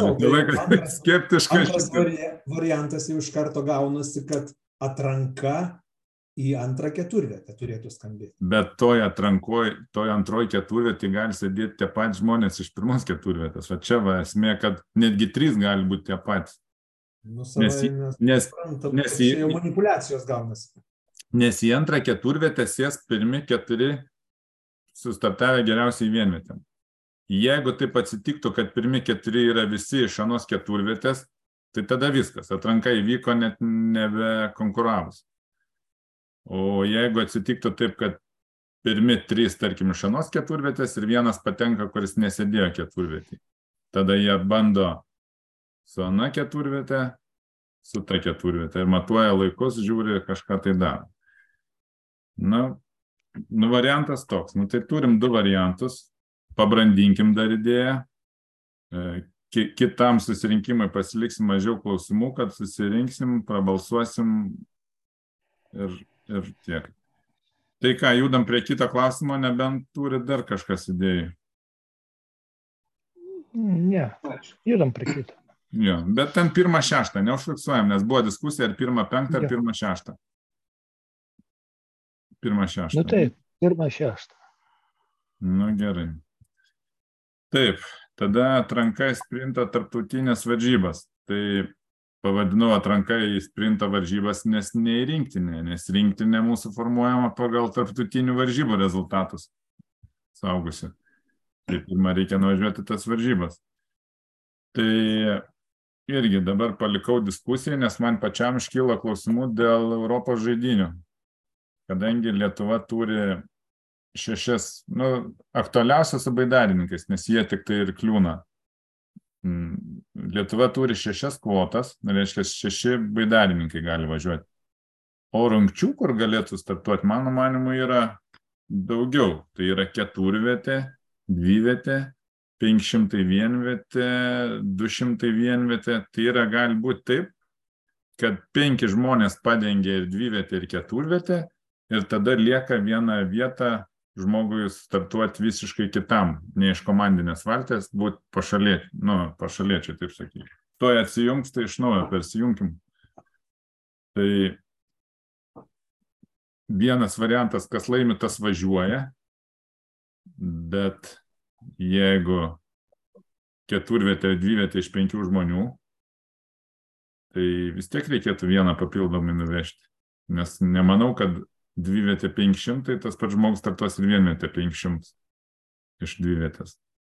B: Antras variantas jau iš karto gaunasi, kad atranka į antrą keturvietę turėtų skambėti.
A: Bet toj antroj keturvietė gali sėdėti tie patys žmonės iš pirmos keturvietės. O čia esmė, kad netgi 3 gali būti tie patys.
B: Nes jau manipulacijos gaunasi.
A: Nes į antrą keturvietę sės pirmi 4 sustartavę geriausiai vienvietėm. Jeigu taip atsitiktų, kad pirmi 4 yra visi iš anos keturvietės, tai tada viskas, atranka įvyko net nebekonkuravus. O jeigu atsitiktų taip, kad pirmi 3, tarkim, iš anos keturvietės ir vienas patenka, kuris nesėdėjo keturvietį, tada jie bando su ana keturvietė, su ta keturvietė ir matuoja laikus, žiūri, kažką tai daro. Variantas toks. Tai turim 2 variantus. Pabrandinkim dar idėją. Kitam susirinkimui pasiliksim mažiau klausimų, kad susirinksim, prabalsuosim ir tiek. Tai ką, judam prie kito klausimo, nebent turi dar kažkas idėjų.
C: Ne, judam prie kito.
A: Jo, bet ten 1-6 neužfiksuojam, nes buvo diskusija ar 1-5 ar 1-6. 1-6.
C: Taip, 1-6.
A: Gerai. Taip, tada atranka į sprintą tarptautinės varžybas. Tai pavadinau atranka į sprintą varžybas, nes ne į rinktinę, nes rinktinė mūsų formuojama pagal tarptautinių varžybų rezultatus saugusi. Tai pirmą reikia nuvažiuoti tas varžybas. Tai irgi dabar palikau diskusiją, nes man pačiam iškyla klausimų dėl Europos žaidynių. Kadangi Lietuva turi 6, aktualiausias su baidarininkais, nes jie tik tai ir kliūna. Lietuva turi 6 kvotas, reiškia 6 baidarininkai gali važiuoti. O rungčių, kur galėtų startuoti, mano manimu, yra daugiau. Tai yra 4 vietė, 2 vietė, 501 vietė, 201 vietė. Tai yra gali būti taip, kad 5 žmonės padengia ir 2 vietė, ir 4 vietė, ir tada lieka viena vieta žmogui startuoti visiškai kitam, ne iš komandinės valties, būti pašaliečiai, taip sakyti. Toj atsijungs, tai iš naujo persijunkim. Tai vienas variantas, kas laimi, tas važiuoja, bet jeigu 4 vietė, 2 vietė iš 5 žmonių, tai vis tiek reikėtų vieną papildomai nuvežti. Nes nemanau, kad 2 vietė 500, tas pats žmogus startuos ir 1 vietė 500 iš 2 vietės.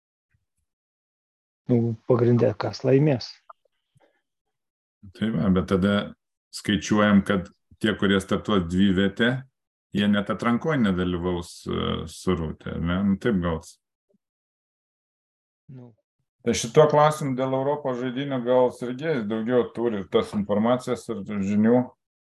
C: Pagrindė, kas laimės.
A: Tai bet tada skaičiuojam, kad tie, kurie startuos 2 vietė, jie net atrankoje nedalyvaus su rūtė. Taip gaus. Tai šituo klausimu dėl Europos žaidynių gal Sergejus daugiau turi tas informacijos ir žinių.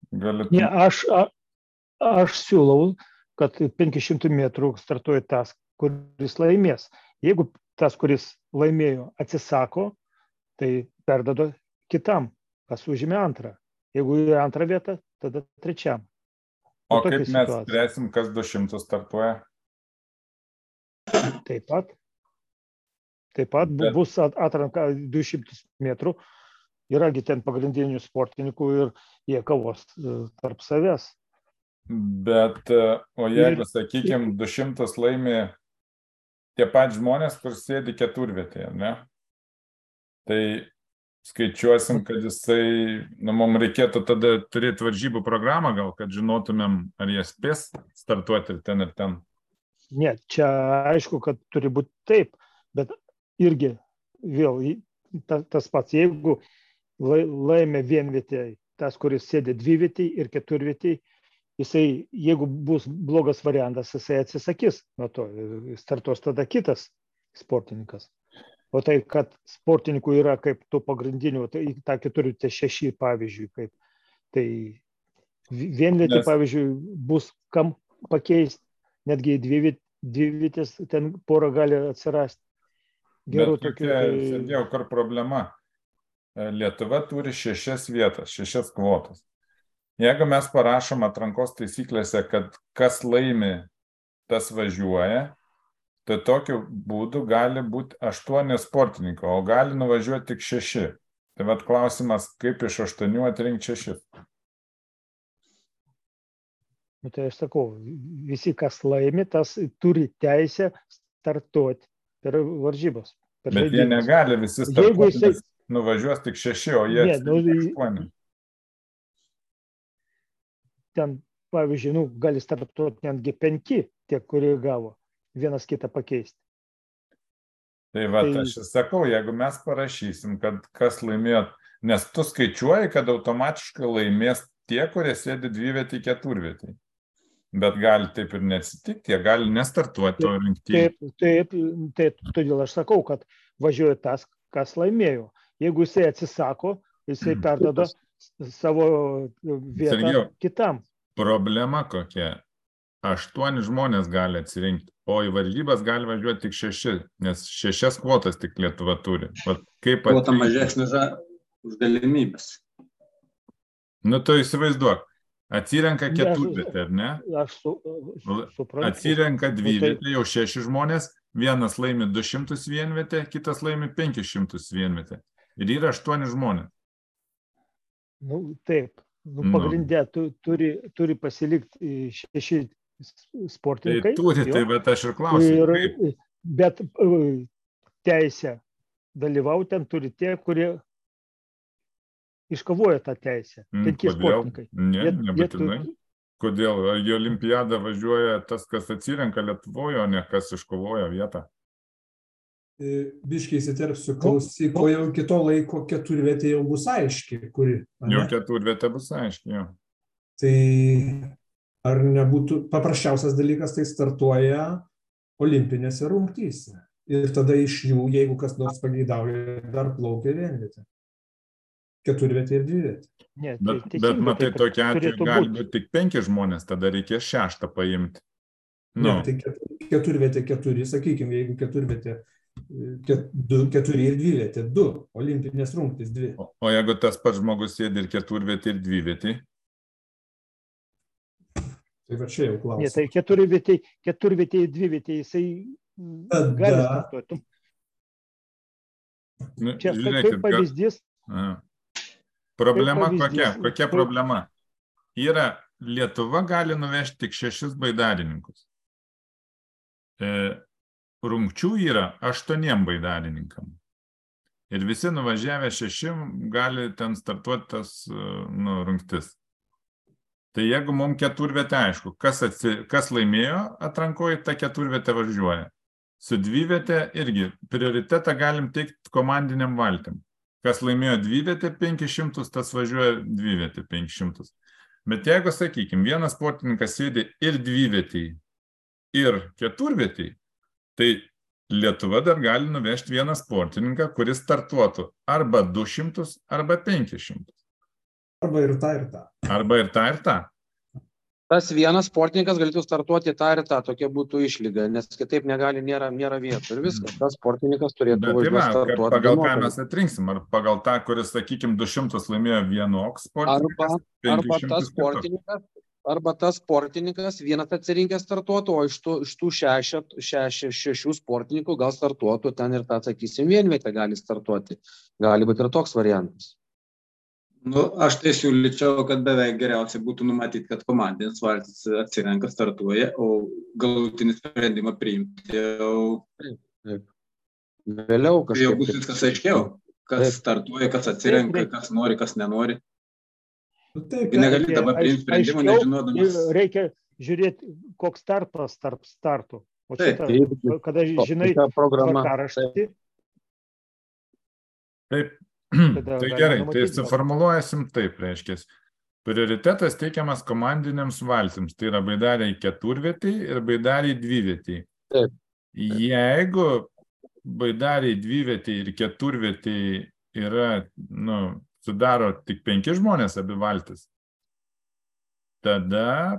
C: Aš siūlau, kad 500 metrų startuoja tas, kuris laimės. Jeigu tas, kuris laimėjo, atsisako, tai perdado kitam, kas užėmė antrą. Jeigu yra antrą vietą, tada trečiam.
A: O kaip mes spręsim, kas 200 startuoja?
C: Taip pat bus atranka 200 metrų. Yragi ten pagrindinių sportininkų ir jie kovos tarp savęs.
A: Bet, o jeigu, sakykime, 200 laimi tie pat žmonės, kur sėdi keturvietėje, ne? Tai skaičiuosim, kad jisai, mums reikėtų tada turėti varžybų programą gal, kad žinotumėm, ar jie spės startuoti ir ten.
C: Ne, čia aišku, kad turi būti taip, bet irgi vėl tas pats, jeigu laimė vienvietėje, tas, kuris sėdi dvivietėje ir keturvietėje, jisai, jeigu bus blogas variantas, jisai atsisakys nuo to, startuos tada kitas sportininkas. O tai, kad sportininkų yra kaip tų pagrindinių, tai tą keturvietę 6 pavyzdžiui, kaip, tai vienvietė, pavyzdžiui, bus kam pakeisti, netgi dvivietės, ten porą gali atsirasti.
A: Gerų tokių. Sėdėjau, kur problema. Lietuva turi 6 vietas, 6 kvotas. Jeigu mes parašom atrankos taisyklėse, kad kas laimi, tas važiuoja, tai tokiu būdu gali būti 8 sportininko, o gali nuvažiuoti tik 6. Tai vat klausimas, kaip iš 8 atrinkti 6.
C: Tai aš sakau, visi, kas laimi, tas turi teisę startuoti per varžybas.
A: Bet jie negali visi startuoti, nes nuvažiuos tik 6, o jie 8.
C: Ten, pavyzdžiui, gali startuoti netgi 5, tie, kurie gavo. Vienas kitą pakeisti.
A: Tai va, aš sakau, jeigu mes parašysim, kad kas laimėjo, nes tu skaičiuoji, kad automatiškai laimės tie, kurie sėdi dvivietį, keturvietį. Bet gali taip ir neatsitikti, jie gali nestartuoti to rinktyje.
C: Taip, todėl aš sakau, kad važiuoja tas, kas laimėjo. Jeigu jisai atsisako, jisai perduoda savo vietą Sergėjau, kitam.
A: Problema kokia? 8 žmonės gali atsirinkti, o į varžybas gali važiuoti tik 6, nes 6 kvotas tik Lietuva turi.
E: Kvota mažesnė už galimybės.
A: Nu, tu įsivaizduok, atsirenka keturvietę, ar ne?
C: Aš suprantu.
A: Atsirenka dvivietę, jau 6 žmonės, vienas laimi 200 vienvietę, kitas laimi 500 vienvietę. Ir yra 8 žmonės.
C: Taip, pagrindė turi pasilikti 6 sportininkai.
A: Tai bet aš ir klausiu.
C: Bet teisę dalyvauti ten turi tie, kurie iškovoja tą teisę.
A: Kodėl? Ne, nebūtinai. Kodėl? Į olimpiadą važiuoja tas, kas atsirenka Lietuvoje, o ne kas iškovoja vietą.
B: Biškiai įsiterpsiu, klausyk, o jau kito laiko keturvietė jau bus aiški, kuri.
A: Jau keturvietė bus aiški, jo.
B: Tai ar nebūtų paprasčiausias dalykas, tai startuoja olimpinėse rungtyse. Ir tada iš jų, jeigu kas nors pageidauja, dar plaukia vienvietė. Keturvietė ir dvivietė.
A: Bet matai, tokia atveju gali būti tik 5 žmonės, tada reikės 6 paimti.
B: Ne, tai keturvietė 4, sakykime, jeigu keturvietė 4 ir dvivietė 2, olimpinės rungtys 2.
A: O jeigu tas pats žmogus sėdi ir keturvietė ir dvivietė?
B: Tai va čia jau klausimas.
C: Ne, tai keturvietė ir dvivietė, jisai gali startuoti. Čia kaip pavyzdys.
A: Problema kokia? Kokia problema? Yra Lietuva gali nuvežti tik 6 baidarininkus. Rungčių yra 8 baidarininkam. Ir visi nuvažiavę 6 gali ten startuoti tas rungtis. Tai jeigu mums keturvietė aišku, kas laimėjo atrankoje, ta keturvietė važiuoja. Su dvivietė irgi prioritetą galim teikti komandiniam valtim. Kas laimėjo dvivietę 500, tas važiuoja dvivietę 500. Bet jeigu, sakykime, vienas sportininkas sėdi ir dvivietį, ir keturvietį, tai Lietuva dar gali nuvežti vieną sportininką, kuris startuotų arba 200, arba 500.
B: Arba ir tą, ir tą.
A: Arba ir tą, ir tą.
D: Tas vienas sportininkas galėtų startuoti tą ir tą, tokia būtų išlyga, nes kitaip nėra vietų. Ir viskas, tas sportininkas turėtų startuoti.
A: Pagal ką mes atrinksim, ar pagal tą, kuris, sakykime, 200 laimėjo vienu sportininkas,
D: arba tas sportininkas, Arba tas sportininkas vienas atsirinkęs startuotų, o iš tų šešių sportininkų gal startuotų ten ir tą, sakysim, vienvietę gali startuoti. Gali būti ir toks variantas.
E: Nu, aš tai siūlyčiau, kad beveik geriausiai būtų numatyti, kad komandinis valtis atsirenka, startuoja, o galutinį sprendimą priimti jau...
D: Vėliau kažkaip.
E: Jau bus viskas aiškiau, kas startuoja, kas atsirenka, kas nori, kas nenori.
B: Taip,
E: negali dabar priimti sprendimą, nežinodamas.
C: Reikia žiūrėti, koks tarpas tarp startų. O
E: Taip,
C: šitą, kada žinai tvarkaraštį.
A: Taip, tai gerai, tai suformuluojasim taip, reiškia. Prioritetas teikiamas komandiniams valtims, tai yra baidariai keturvietiai ir baidariai dvivietiai.
D: Taip.
A: Jeigu baidariai dvivietiai ir keturvietiai yra, sudaro tik 5 žmonės abi valtis, tada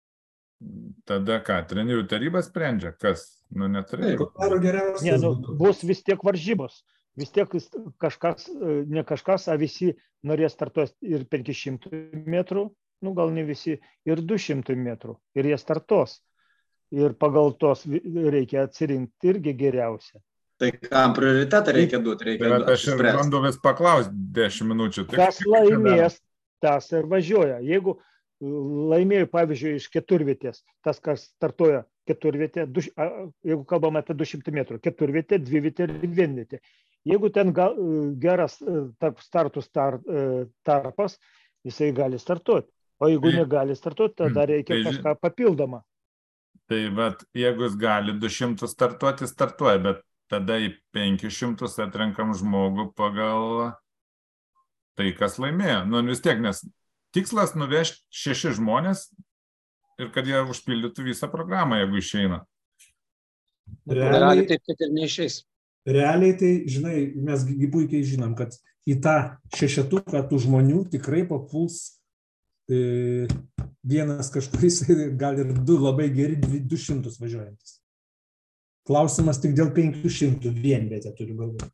A: ką, trenerių taryba sprendžia, kas, neturėjo.
C: Bus vis tiek varžybos, vis tiek kažkas, ne kažkas, a visi norės startuoti ir 500 metrų, gal ne visi, ir 200 metrų, ir jie startuos. Ir pagal tos reikia atsirinkti irgi geriausia.
E: Tai kam prioritetą reikia duoti?
A: Aš ir bandau vis paklausti 10 minučių.
C: Kas laimės, tas ir važiuoja. Jeigu laimėjo, pavyzdžiui, iš keturvietės, tas, kas startuoja keturvietė, jeigu kalbam apie 200 metrų, keturvietė, dvivietė ir vienvietė. Jeigu ten geras tarp startų tarpas, jisai gali startuoti. O jeigu negali startuoti, tada reikia kažką papildomą.
A: Tai jeigu jis gali 200 startuoti, startuoja, bet tada į 500 atrenkam žmogų pagal tai, kas laimėjo. Vis tiek, nes tikslas nuvežti 6 žmonės ir kad jie užpildytų visą programą, jeigu išeina.
D: Realiai taip, kad ir neišeis.
B: Realiai tai, žinai, mes puikiai žinom, kad į tą 6 tų žmonių tikrai papuls vienas kažkuris, gal ir 2 labai geri 200 važiuojantis. Klausimas tik dėl 500 vienvietę turiu galvoje.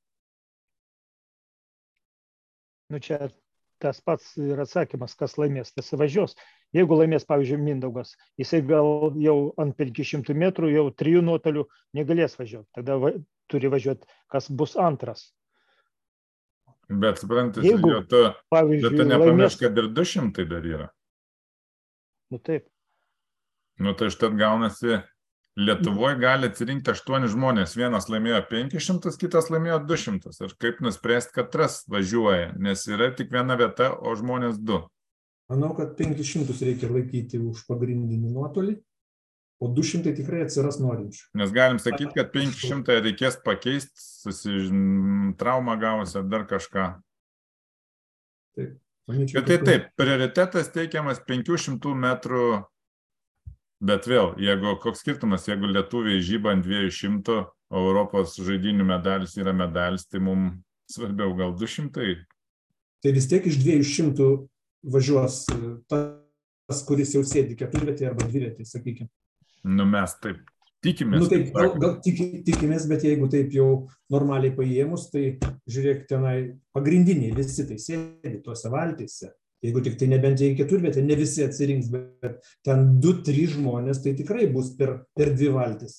C: Čia tas pats ir atsakymas, kas laimės, tas važiuos. Jeigu laimės, pavyzdžiui, Mindaugas, jisai gal jau ant 500 metrų, jau 3 nuotolių negalės važiuoti. Tada turi važiuoti, kas bus antras.
A: Bet suprantate, tu nepamiršk, kad ir 200 dar yra.
C: Taip.
A: Tai štai gaunasi, Lietuvoje gali atsirinkti 8 žmonės. Vienas laimėjo 500, kitas laimėjo 200. Ir kaip nuspręsti, kad tras važiuoja, nes yra tik viena vieta, o žmonės 2.
B: Manau, kad 500 reikia laikyti už pagrindinį nuotolį, o 200 tikrai atsiras norinčių.
A: Nes galim sakyti, kad 500 reikės pakeisti, traumą gavus ar dar kažką.
B: Taip.
A: Taip, prioritetas teikiamas 500 metrų, bet vėl, koks skirtumas, jeigu lietuviai žyba ant 200, o Europos žaidynių medalis yra medalis, tai mums svarbiau gal 200.
B: Tai vis tiek iš 200 važiuos tas, kuris jau sėdi keturvietėje arba dvivietėje, sakykime.
A: Mes taip tikimės.
B: Gal tikimės, bet jeigu taip jau normaliai paėmus, tai žiūrėk, tenai pagrindiniai visi tai sėdi tuose valtyse. Jeigu tik tai nebent į keturvietę, ne visi atsirinks, bet ten 2-3 žmonės, tai tikrai bus per 2 valtis.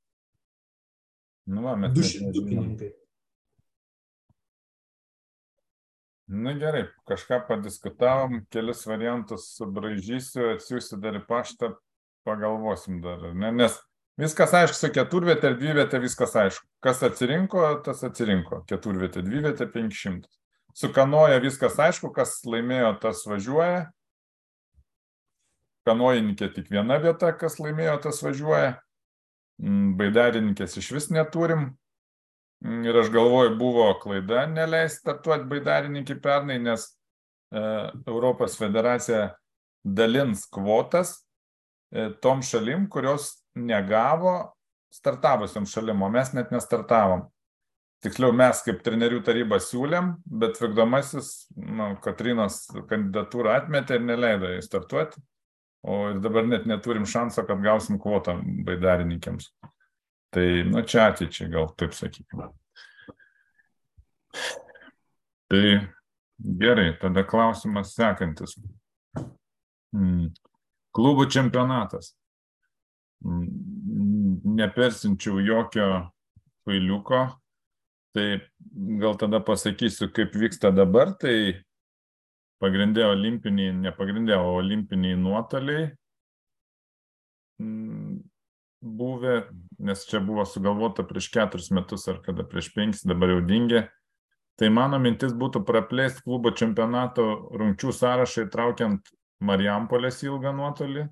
B: 200 pininkai.
A: Gerai, kažką padiskutavom, kelis variantus subraižysiu, atsiųsiu dar į paštą, pagalvosim dar, nes viskas aišku, su keturvietė ir dvivietė viskas aišku. Kas atsirinko, tas atsirinko. Keturvietė, dvivietė, 500. Su kanoja viskas aišku, kas laimėjo, tas važiuoja. Kanojininkė tik viena vieta, kas laimėjo, tas važiuoja. Baidarininkės iš vis neturim. Ir aš galvoju, buvo klaida neleisti startuoti baidarininkį pernai, nes Europos federacija dalins kvotas tom šalim, kurios negavo startavusiam šalim, o mes net nestartavom. Tiksliau, mes kaip trenerių taryba siūlėm, bet vykdomasis Katrinos kandidatūrą atmetė ir neleido jai startuoti. O ir dabar net neturim šanso, kad gausim kvotą baidarininkėms. Tai, čia ateičiai gal taip sakykime. Tai gerai, tada klausimas sekantis. Klubų čempionatas. Nepersinčiau jokio kvailiuko, tai gal tada pasakysiu, kaip vyksta dabar, tai pagrindė olimpiniai nuotoliai buvę, nes čia buvo sugalvota prieš 4 metus ar kada prieš 5, dabar jau dingė. Tai mano mintis būtų praplėsti klubo čempionato rungčių sąrašą įtraukiant Marijampolės ilgą nuotolį.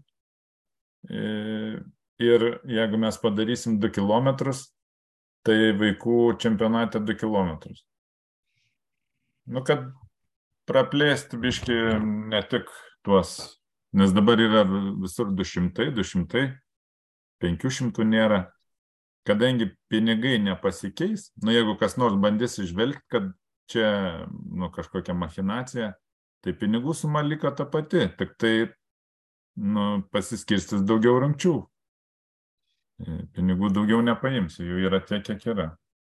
A: Ir jeigu mes padarysim 2 kilometrus, tai vaikų čempionate 2 kilometrus. Nu, kad praplėsti biškį ne tik tuos, nes dabar yra visur 200, 500 nėra. Kadangi pinigai nepasikeis, jeigu kas nors bandys išvelgti, kad čia kažkokia machinacija, tai pinigų suma liko ta pati, tik tai pasiskirstis daugiau rungčių. Pinigų daugiau nepaimsiu, jų yra tiek, kiek yra.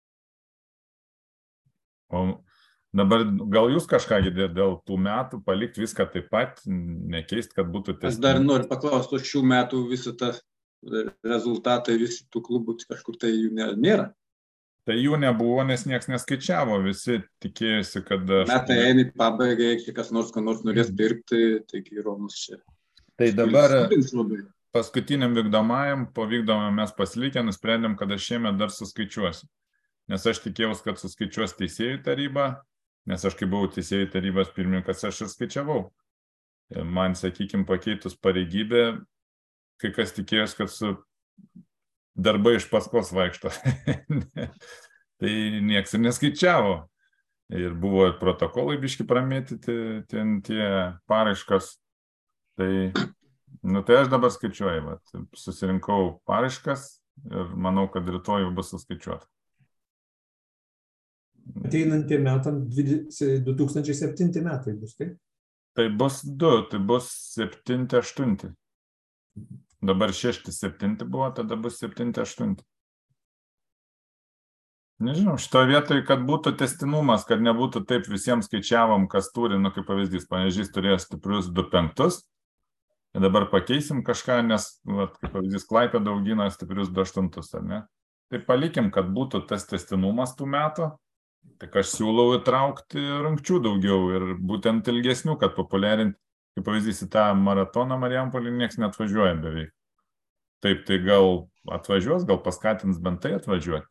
A: O dabar gal jūs kažką dėl tų metų palikti viską taip pat, nekeisti, kad būtų
E: Aš dar noriu paklausti, šių metų visų tas rezultatai visų tų klubų kažkur tai jų nėra.
A: Tai jų nebuvo, nes nieks neskaičiavo, visi tikėjosi, kad...
E: Metai eina į pabaigą, jeigu kas nors norės pirkti, taigi Romus čia.
A: Tai dabar paskutiniam vykdomajam, po vykdomą mes pasilikę, nusprendėm, kad aš šiemet dar suskaičiuosiu. Nes aš tikėjausi, kad suskaičiuos teisėjų taryba, nes aš kai buvau teisėjų tarybos pirmininkas, aš ir skaičiavau. Man, sakykime, pakeitus pareigybę, kai kas tikėjos, kad su darbai iš paskos vaikšto. Tai nieks ir neskaičiavo. Ir buvo ir protokolai biški pramėtyti, ten tie paraiškas. Tai aš dabar skaičiuoju. Susirinkau paraiškas ir manau, kad rytoj jau bus suskaičiuota.
B: Ateinantiem metam 2007 metai bus, taip?
A: Tai bus 2, tai bus 7-8. Dabar 6-7 buvo, tada bus 7-8. Nežinau, šitoje vietoje, kad būtų tęstinumas, kad nebūtų taip visiems skaičiavom, kas turi, kaip pavyzdys, Panevėžys turėjo stiprius 2-5, ir dabar pakeisim kažką, nes, kaip pavyzdys, Klaipėda augina stiprius 2-8, ar ne? Tai palikim, kad būtų tas tęstinumas tų metų, tik aš siūlau įtraukti rungčių daugiau ir būtent ilgesnių, kad populiarinti. Kaip pavyzdys, į tą maratoną Marijampolį nieks neatvažiuoja beveik. Taip, tai gal atvažiuos, gal paskatins bent tai atvažiuoti.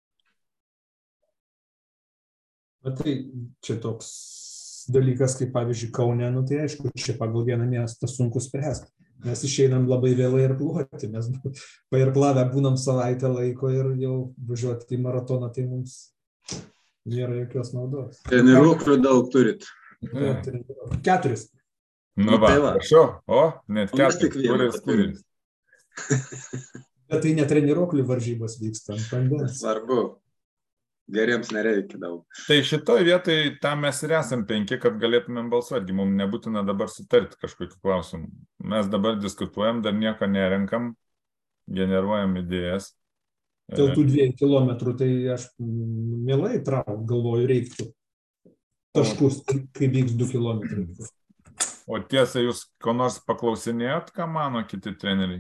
B: Bet tai čia toks dalykas, kaip pavyzdžiui Kaune, tai aišku, čia pagal vieną miestą sunku spręsti. Mes išeinam labai vėlai ir pluoti, mes pairklavę būnam savaitę laiko ir jau važiuoti į maratoną, tai mums nėra jokios naudos.
E: Treniruoklių daug turit.
B: 4.
A: Prašau, net 4, kuris kuris.
B: Bet tai ne treniruoklių varžybos vyksta ant vandens.
E: Svarbu, geriems nereikia daug.
A: Tai šitoj vietoj tam mes ir esam 5, kad galėtumėm balsuoti, mums nebūtina dabar sutarti kažkokiu klausimu. Mes dabar diskutuojam, dar nieko nerenkam, generuojam idėjas.
B: Dėl tų 2 kilometrų, tai aš mielai galvoju, reiktų taškus, kai vyks 2 kilometrai.
A: O tiesa, jūs ko nors paklausinėjot, ką mano kiti treneriai?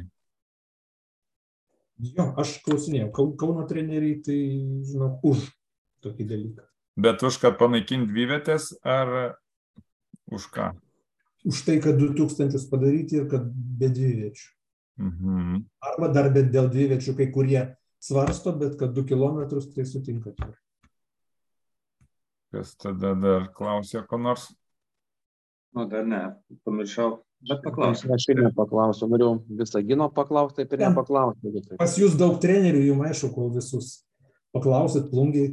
B: Jo, aš klausinėjau. Kauno treneriai, tai, žinau, už tokį dalyką.
A: Bet už kad panaikinti dvivietės, ar už ką?
B: Už tai, kad 2000 padaryti ir kad be dviviečių. Arba dar dėl dviviečių kai kurie svarsto, bet kad 2 kilometrus, tai sutinkat.
A: Kas tada dar klausė ko nors?
E: Dar ne, pamiršau, bet paklausiu.
D: Aš ir nepaklausiu, noriu Visagino paklausti, taip ir nepaklausiu.
B: Pas jūs daug trenerių, jums aišku, kol visus paklausit, Plungiai.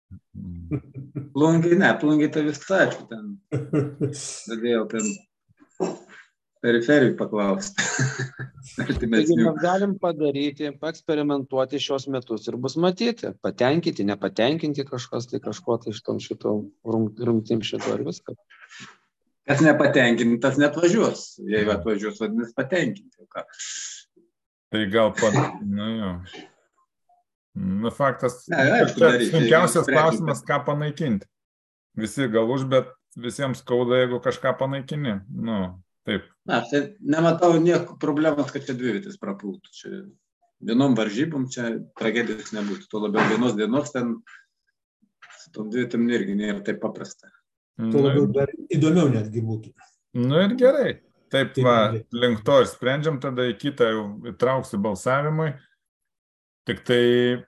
E: Plungiai tai viskas aišku, ten. Dadėjau ten periferijų paklausti.
D: Taigi mes galim padaryti, paeksperimentuoti šios metus ir bus matyti, patenkinti, nepatenkinti kažkas, tai kažko tai šito rungtim šito ir viską.
E: Kas nepatenkintas netvažiuos, jeigu atvažiuos, vadinasi patenkinti.
A: Tai gal faktas, sunkiausias klausimas, ką panaikinti. Visi gal už, bet visiems skauda, jeigu kažką panaikini. Taip.
E: Na, tai nematau nieko problemos, kad čia dvi vietas prapultų. Čia vienom varžybom čia tragedijos nebūtų. Tuo labiau vienos dienos ten su tom dvi vietom irgi nėra taip paprasta.
B: Tuo labiau dar įdomiau netgi būtų.
A: Nu ir gerai. Taip va, link to ir sprendžiam, tada į kitą jau įtrauksiu balsavimui. Tik tai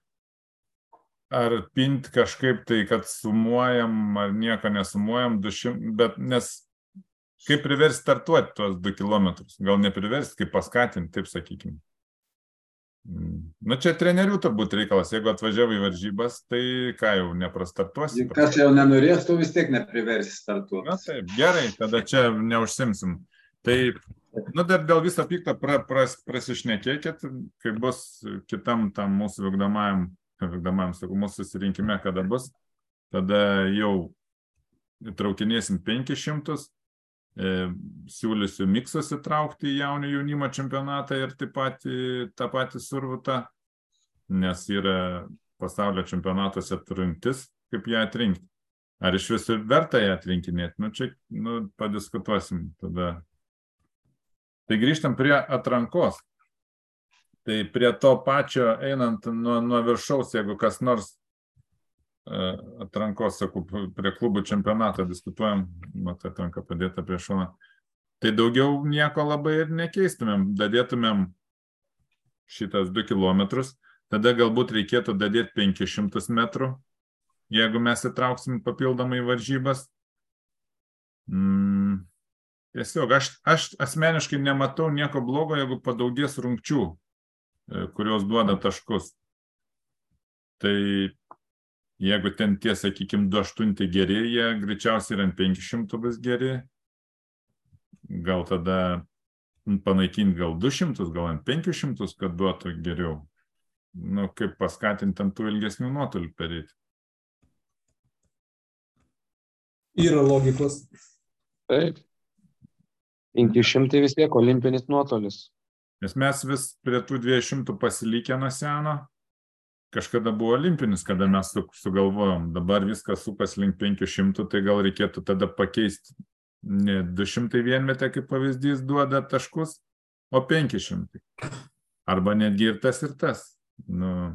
A: ar pint kažkaip tai, kad sumuojam, ar nieko nesumuojam, 200, bet nes kaip priversti startuoti tuos 2 kilometrus? Gal nepriversti, kaip paskatinti, taip sakykime. Nu, čia trenerių turbūt reikalas. Jeigu atvažiavai į varžybas, tai ką jau neprastartuosi?
E: Kas jau nenorės, tu vis tiek nepriversi startuoti.
A: Na taip, gerai, tada čia neužsimsim. Tai, nu, dar dėl viso pikto prasišnekėkit, kai bus kitam tam mūsų vykdomajam, sakau, mūsų susirinkime, kada bus, tada jau įtraukinėsim 500, siūlysiu miksus įtraukti į jaunių jaunimo čempionatą ir taip pat tą patį Survutą, nes yra pasaulio čempionatuose atrinktis, kaip ją atrinkti. Ar iš visų verta ją atrinkinėti? Nu, čia padiskutuosim tada. Tai grįžtam prie atrankos. Tai prie to pačio einant nuo viršaus, jeigu kas nors atrankos, sakau, prie klubų čempionatą diskutuojam, mat atranka padėta prie šoną, tai daugiau nieko labai ir nekeistumėm, dadėtumėm šitas 2 kilometrus, tada galbūt reikėtų dadėti 500 metrų, jeigu mes įtrauksim papildomai varžybas. Tiesiog, aš asmeniškai nematau nieko blogo, jeigu padaugės rungčių, kurios duoda taškus. Tai jeigu ten tie, sakykime, 2,8 geri, jie greičiausiai ir ant 500 bus geri. Gal tada panaikinti gal 200, gal ant 500, kad duotų geriau. Nu, kaip paskatinti ant tų ilgesnių nuotolių perėti.
B: Yra logikos.
D: Taip. 500 vis tiek olimpinis nuotolis.
A: Nes mes vis prie tų 200 pasilikę nuo seno. Kažkada buvo olimpinis, kada mes sugalvojom. Dabar viskas sukas link 500, tai gal reikėtų tada pakeisti ne 200 vienmetę, kaip pavyzdys duoda taškus, o 500. Arba netgi ir tas. Nu,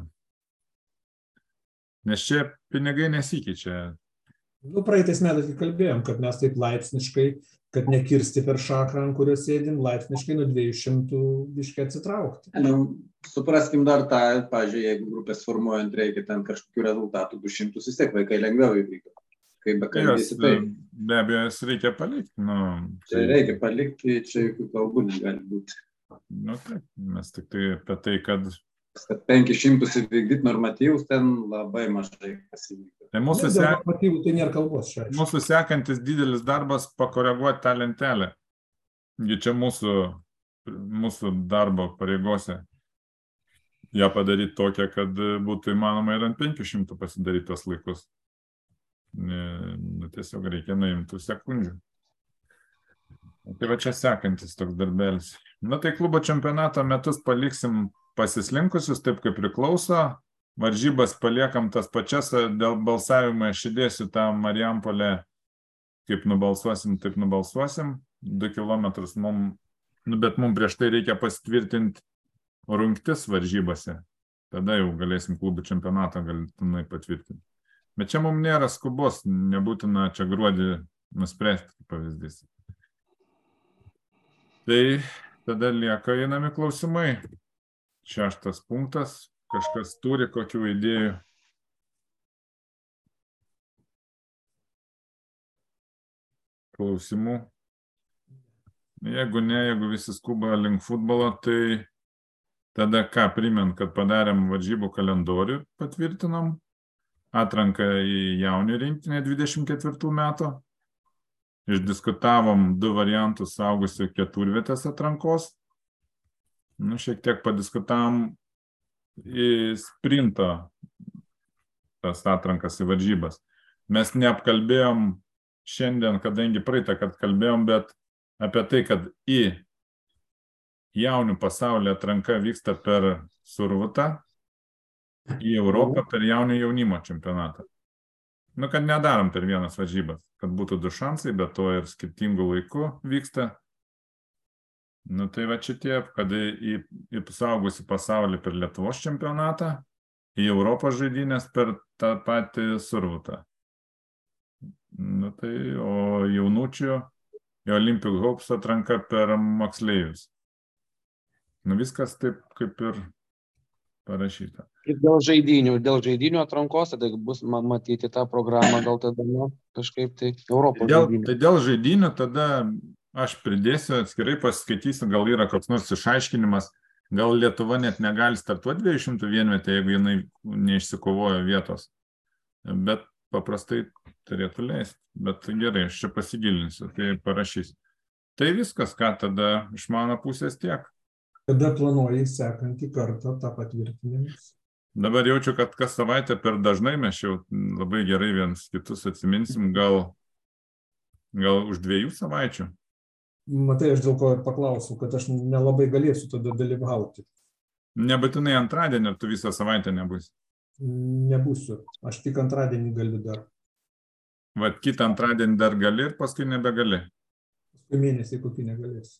A: nes čia pinigai nesikeičia.
B: Nu, praeitais metais kalbėjom, kad mes taip laipsniškai, kad nekirsti per šakrą, ant kurio sėdim, laipsniškai nuo 200 biškai atsitraukti.
E: Supraskim dar tą, pavyzdžiui, jeigu grupės formuojant reikia ten kažkokių rezultatų, 200 vis tiek vaikai lengviau įvykdo. Kaip bekalbėsi tai.
A: Be abejo, jas reikia palikti.
E: Čia reikia palikti, čia jokių kalbų negali būti.
A: Nu taip, mes tik tai apie tai, kad
E: 500 įvykdyti normatyvus, ten labai mažai pasivykdo.
A: Tai mūsų sekantis didelis darbas pakoreguoti tą lentelę. Čia mūsų darbo pareigose. Ja padaryti tokią, kad būtų įmanoma ir ant 500 pasidaryti tos laikus. Tiesiog reikia nuimtų sekundžių. Tai va čia sekantis toks darbelis. Na tai klubo čempionato metus paliksim pasislinkusius taip, kaip priklauso. Varžybas paliekam tas pačias, dėl balsavimo aš įdėsiu tą Marijampolę, kaip nubalsuosim, taip nubalsuosim. 2 kilometrus bet mums prieš tai reikia pasitvirtinti rungtis varžybose. Tada jau galėsim klubų čempionatą galutinai patvirtinti. Bet čia mums nėra skubos, nebūtina čia gruodį nuspręsti, kaip pavyzdys. Tai tada lieka einami klausimai. 6 punktas. Kažkas turi kokių idėjų. Klausimų. Jeigu visi skuba link futbolo, tai tada ką primint, kad padarėm varžybų kalendorių, patvirtinom. Atranką į jaunių rinktinę 24 metų. Išdiskutavom 2 variantus saugusių keturvietės atrankos. Šiek tiek padiskutavom į sprinto tas atrankas į varžybas. Mes neapkalbėjom šiandien, kadangi praeitą, kad kalbėjom, bet apie tai, kad į jaunių pasaulio atranka vyksta per Survutą, į Europą per jaunių jaunimo čempionatą. Kad nedarom per vienas varžybas, kad būtų 2 šansai, bet to ir skirtingų laikų vyksta. Nu, tai va šitie, kad į suaugusių pasaulį per Lietuvos čempionatą, į Europos žaidynės per tą patį Survutą. Nu, tai, o jaunučių į Olympic Hopes atranka per moksleivius. Nu, viskas taip kaip ir parašyta.
D: Ir dėl žaidynių atrankos, tada bus matyti tą programą, gal tada kažkaip tai Europos žaidynių.
A: Tai dėl žaidynių tada aš pridėsiu, atskirai paskaitysiu, gal yra koks nors išaiškinimas, gal Lietuva net negali startuoti 200 vienvietę, jeigu jinai neišsikovojo vietos. Bet paprastai turėtų leisti. Bet gerai, aš čia pasigilinsiu, tai parašysiu. Tai viskas, ką tada iš mano pusės tiek.
B: Kada planuoji sekantį kartą tą patvirtinimus?
A: Dabar jaučiu, kad kas savaitę per dažnai mes jau labai gerai vienas kitus atsiminsim, gal už 2 savaičių.
B: Matai, aš dėl ko ir paklausiau, kad aš nelabai galėsiu tada dalyvauti.
A: Nebūtinai antradienį, ar tu visą savaitę nebūsi?
B: Nebūsiu. Aš tik antradienį galiu dar.
A: Vat kitą antradienį dar gali ir paskui nebegali.
B: Paskui mėnesį kokį negalėsiu.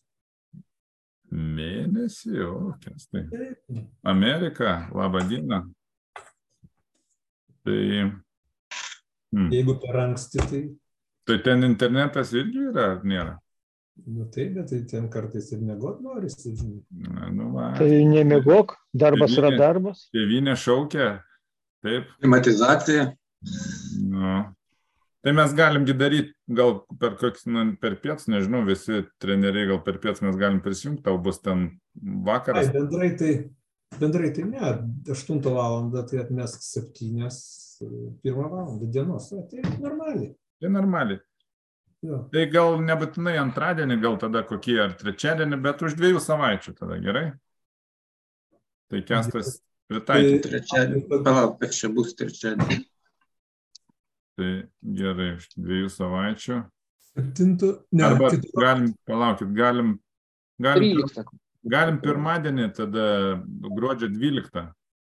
A: Mėnesį, o, kestai. Amerika, labą dieną. Tai...
B: Jeigu per anksti, tai...
A: Tai ten internetas irgi yra, ar nėra?
B: Nu taip, bet tai ten kartais ir miegot norisi, žinai.
A: Nu, va.
C: Tai nemiegok, darbas yra darbas.
A: Tėvynė šaukia, taip.
E: Klimatizacija.
A: Nu. Tai mes galim daryti, gal per pietus, nežinau, visi treneriai gal per pietus mes galim prisijungti, tau bus ten vakaras.
B: Bendrai tai ne, 8 valandą, tai atmesk 7, 1 valandą dienos, tai normaliai.
A: Tai normaliai.
B: Jo.
A: Tai gal nebūtinai antradienį, gal tada kokie ar trečiadienį, bet už 2 savaičių tada, gerai? Tai Kestas pritaikyti.
E: Trečiadienį, palauk, kad čia bus trečiadienį.
A: Tai gerai, už 2 savaičių.
B: 7, ne,
A: arba galim
D: 13.
A: Galim pirmadienį, tada gruodžio 12.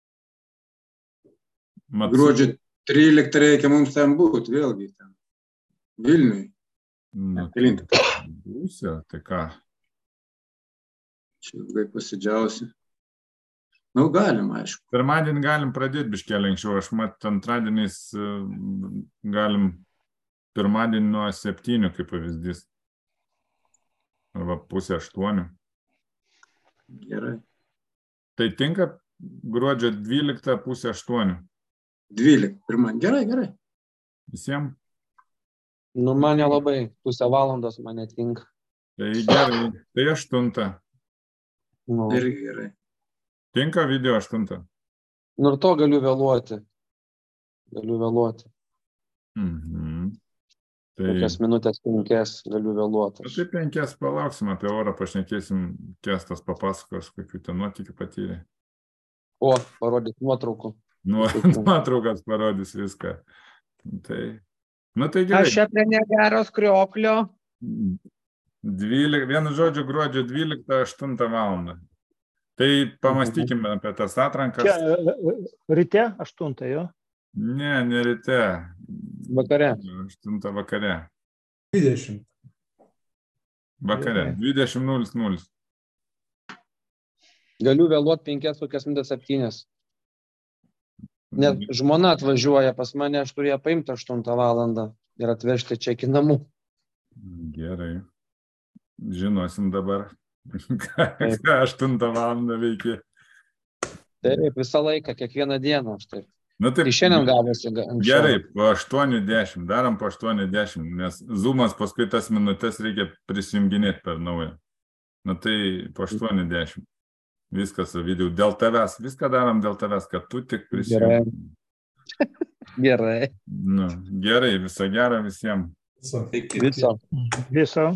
E: Gruodžio 13 reikia mums ten būti, vėlgi ten. Vilniui.
A: Nu, būsio, tai ką?
E: Čia ilgai pasidžiausi. Nu, galim, aišku.
A: Pirmadienį galim pradėti biškelį anksčiau. Aš antradieniais galim pirmadienį nuo 7, kaip pavyzdys. Arba 7:30.
E: Gerai.
A: Tai tinka gruodžio 12, 7:30.
E: 12, pirmadienį. Gerai.
A: Visiems?
D: Nu, man nelabai, 1/2 valandos man netinka.
A: Tai gerai, tai 8.
D: Nu.
E: Irgi gerai.
A: Tinka video 8?
D: Nu, ir to galiu vėluoti.
A: Mhm. Tai...
D: Kokias minutės 5 galiu vėluoti.
A: Tai 5 palauksim, apie orą pašnekėsim, Kestas papasakos, kokių ten nuotykių patyrė.
D: O, parodys nuotraukų.
A: Nuotraukas parodys viską. Tai... Nu, tai gerai.
D: Aš čia prie negero skrioklio.
A: 12, žodžiu, gruodžio 12, 8 valandą. Tai pamastykime apie tas atrankas.
C: Čia ryte 8, jo?
A: Ne ryte.
D: Vakare.
A: 8 vakare.
B: 20.
A: Vakare. 20:00.
D: Galiu vėluoti 5:07. Net žmona atvažiuoja pas mane, aš turėjau paimti 8 valandą ir atvežti čia iki namų.
A: Gerai. Žinosim dabar, ką 8 valandą veikia.
D: Taip, visą laiką, kiekvieną dieną. Taip.
A: Nu, taip,
D: tai šiandien gavosi anksčiau.
A: Gerai, po 8:10, darom po 8:10, nes Zoomas paskui tas minutės reikia prisijunginėti per naują. Nu tai po 8:10. Viskas, Ovidijau, dėl tavęs. Viską darom dėl tavęs, kad tu tik prisijungi.
D: Gerai.
A: Nu, gerai, viso gero visiems.
D: Viso.